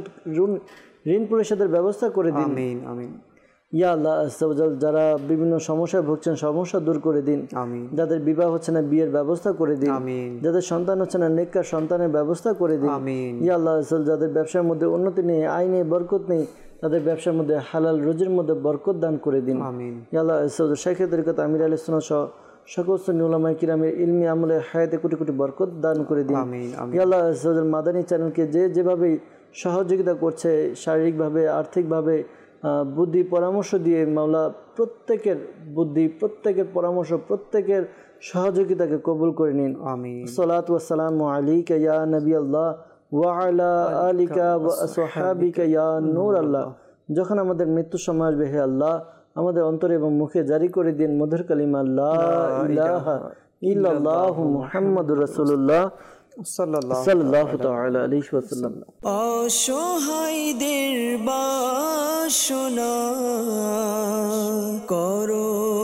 ঋণ পরিশোধের ব্যবস্থা করে দিন, আমিন আমিন। ইয়া আল্লাহ যারা বিভিন্ন সমস্যায় ভুগছেন সমস্যা দূর করে দিন, আমিন। যাদের বিবাহ হচ্ছে না বিয়ের ব্যবস্থা করে দিন, আমিন। যাদের সন্তান হচ্ছে না নেককার সন্তানের ব্যবস্থা করে দিন, আমিন। ইয়া আল্লাহ যাদের ব্যবসার মধ্যে উন্নতি নেই, আয় নেই, বরকত নেই, তাদের ব্যবসার মধ্যে হালাল রুজির মধ্যে বরকত দান করে দিন, আমিন। ইয়া আল্লাহ শাইখ তরিকত আমির আলাইহিস সালাম সহ সকল সুন্নি উলামায়ে কিরামের ইলমি আমলে হায়াতে কোটি কোটি বরকত দান করে দিন, আমিন আমিন। ইয়া আল্লাহ মাদানী চ্যানেলকে যে যেভাবে সহযোগিতা করছে শারীরিকভাবে, আর্থিকভাবে, বুদ্ধি পরামর্শ দিয়ে মাওলা প্রত্যেকের বুদ্ধি, প্রত্যেকের পরামর্শ, প্রত্যেকের সহযোগিতাকে কবুল করে নিন, আমিন। সালাতু ওয়াসসালামু আলাইকা ইয়া নবী আল্লাহ ওয়া আলা আলিকা ওয়া আসহাবিকা ইয়া নূর আল্লাহ। যখন আমাদের মৃত্যু সময় আসবে হে আল্লাহ আমাদের অন্তরে এবং মুখে জারি করে দিন মধুর কালিমা লা ইলাহা ইল্লাল্লাহু মুহাম্মাদুর রাসূলুল্লাহ সাল্লাল্লাহু তাআলা আলাইহি ওয়াসাল্লাম। অসহায়দের বাসনা করো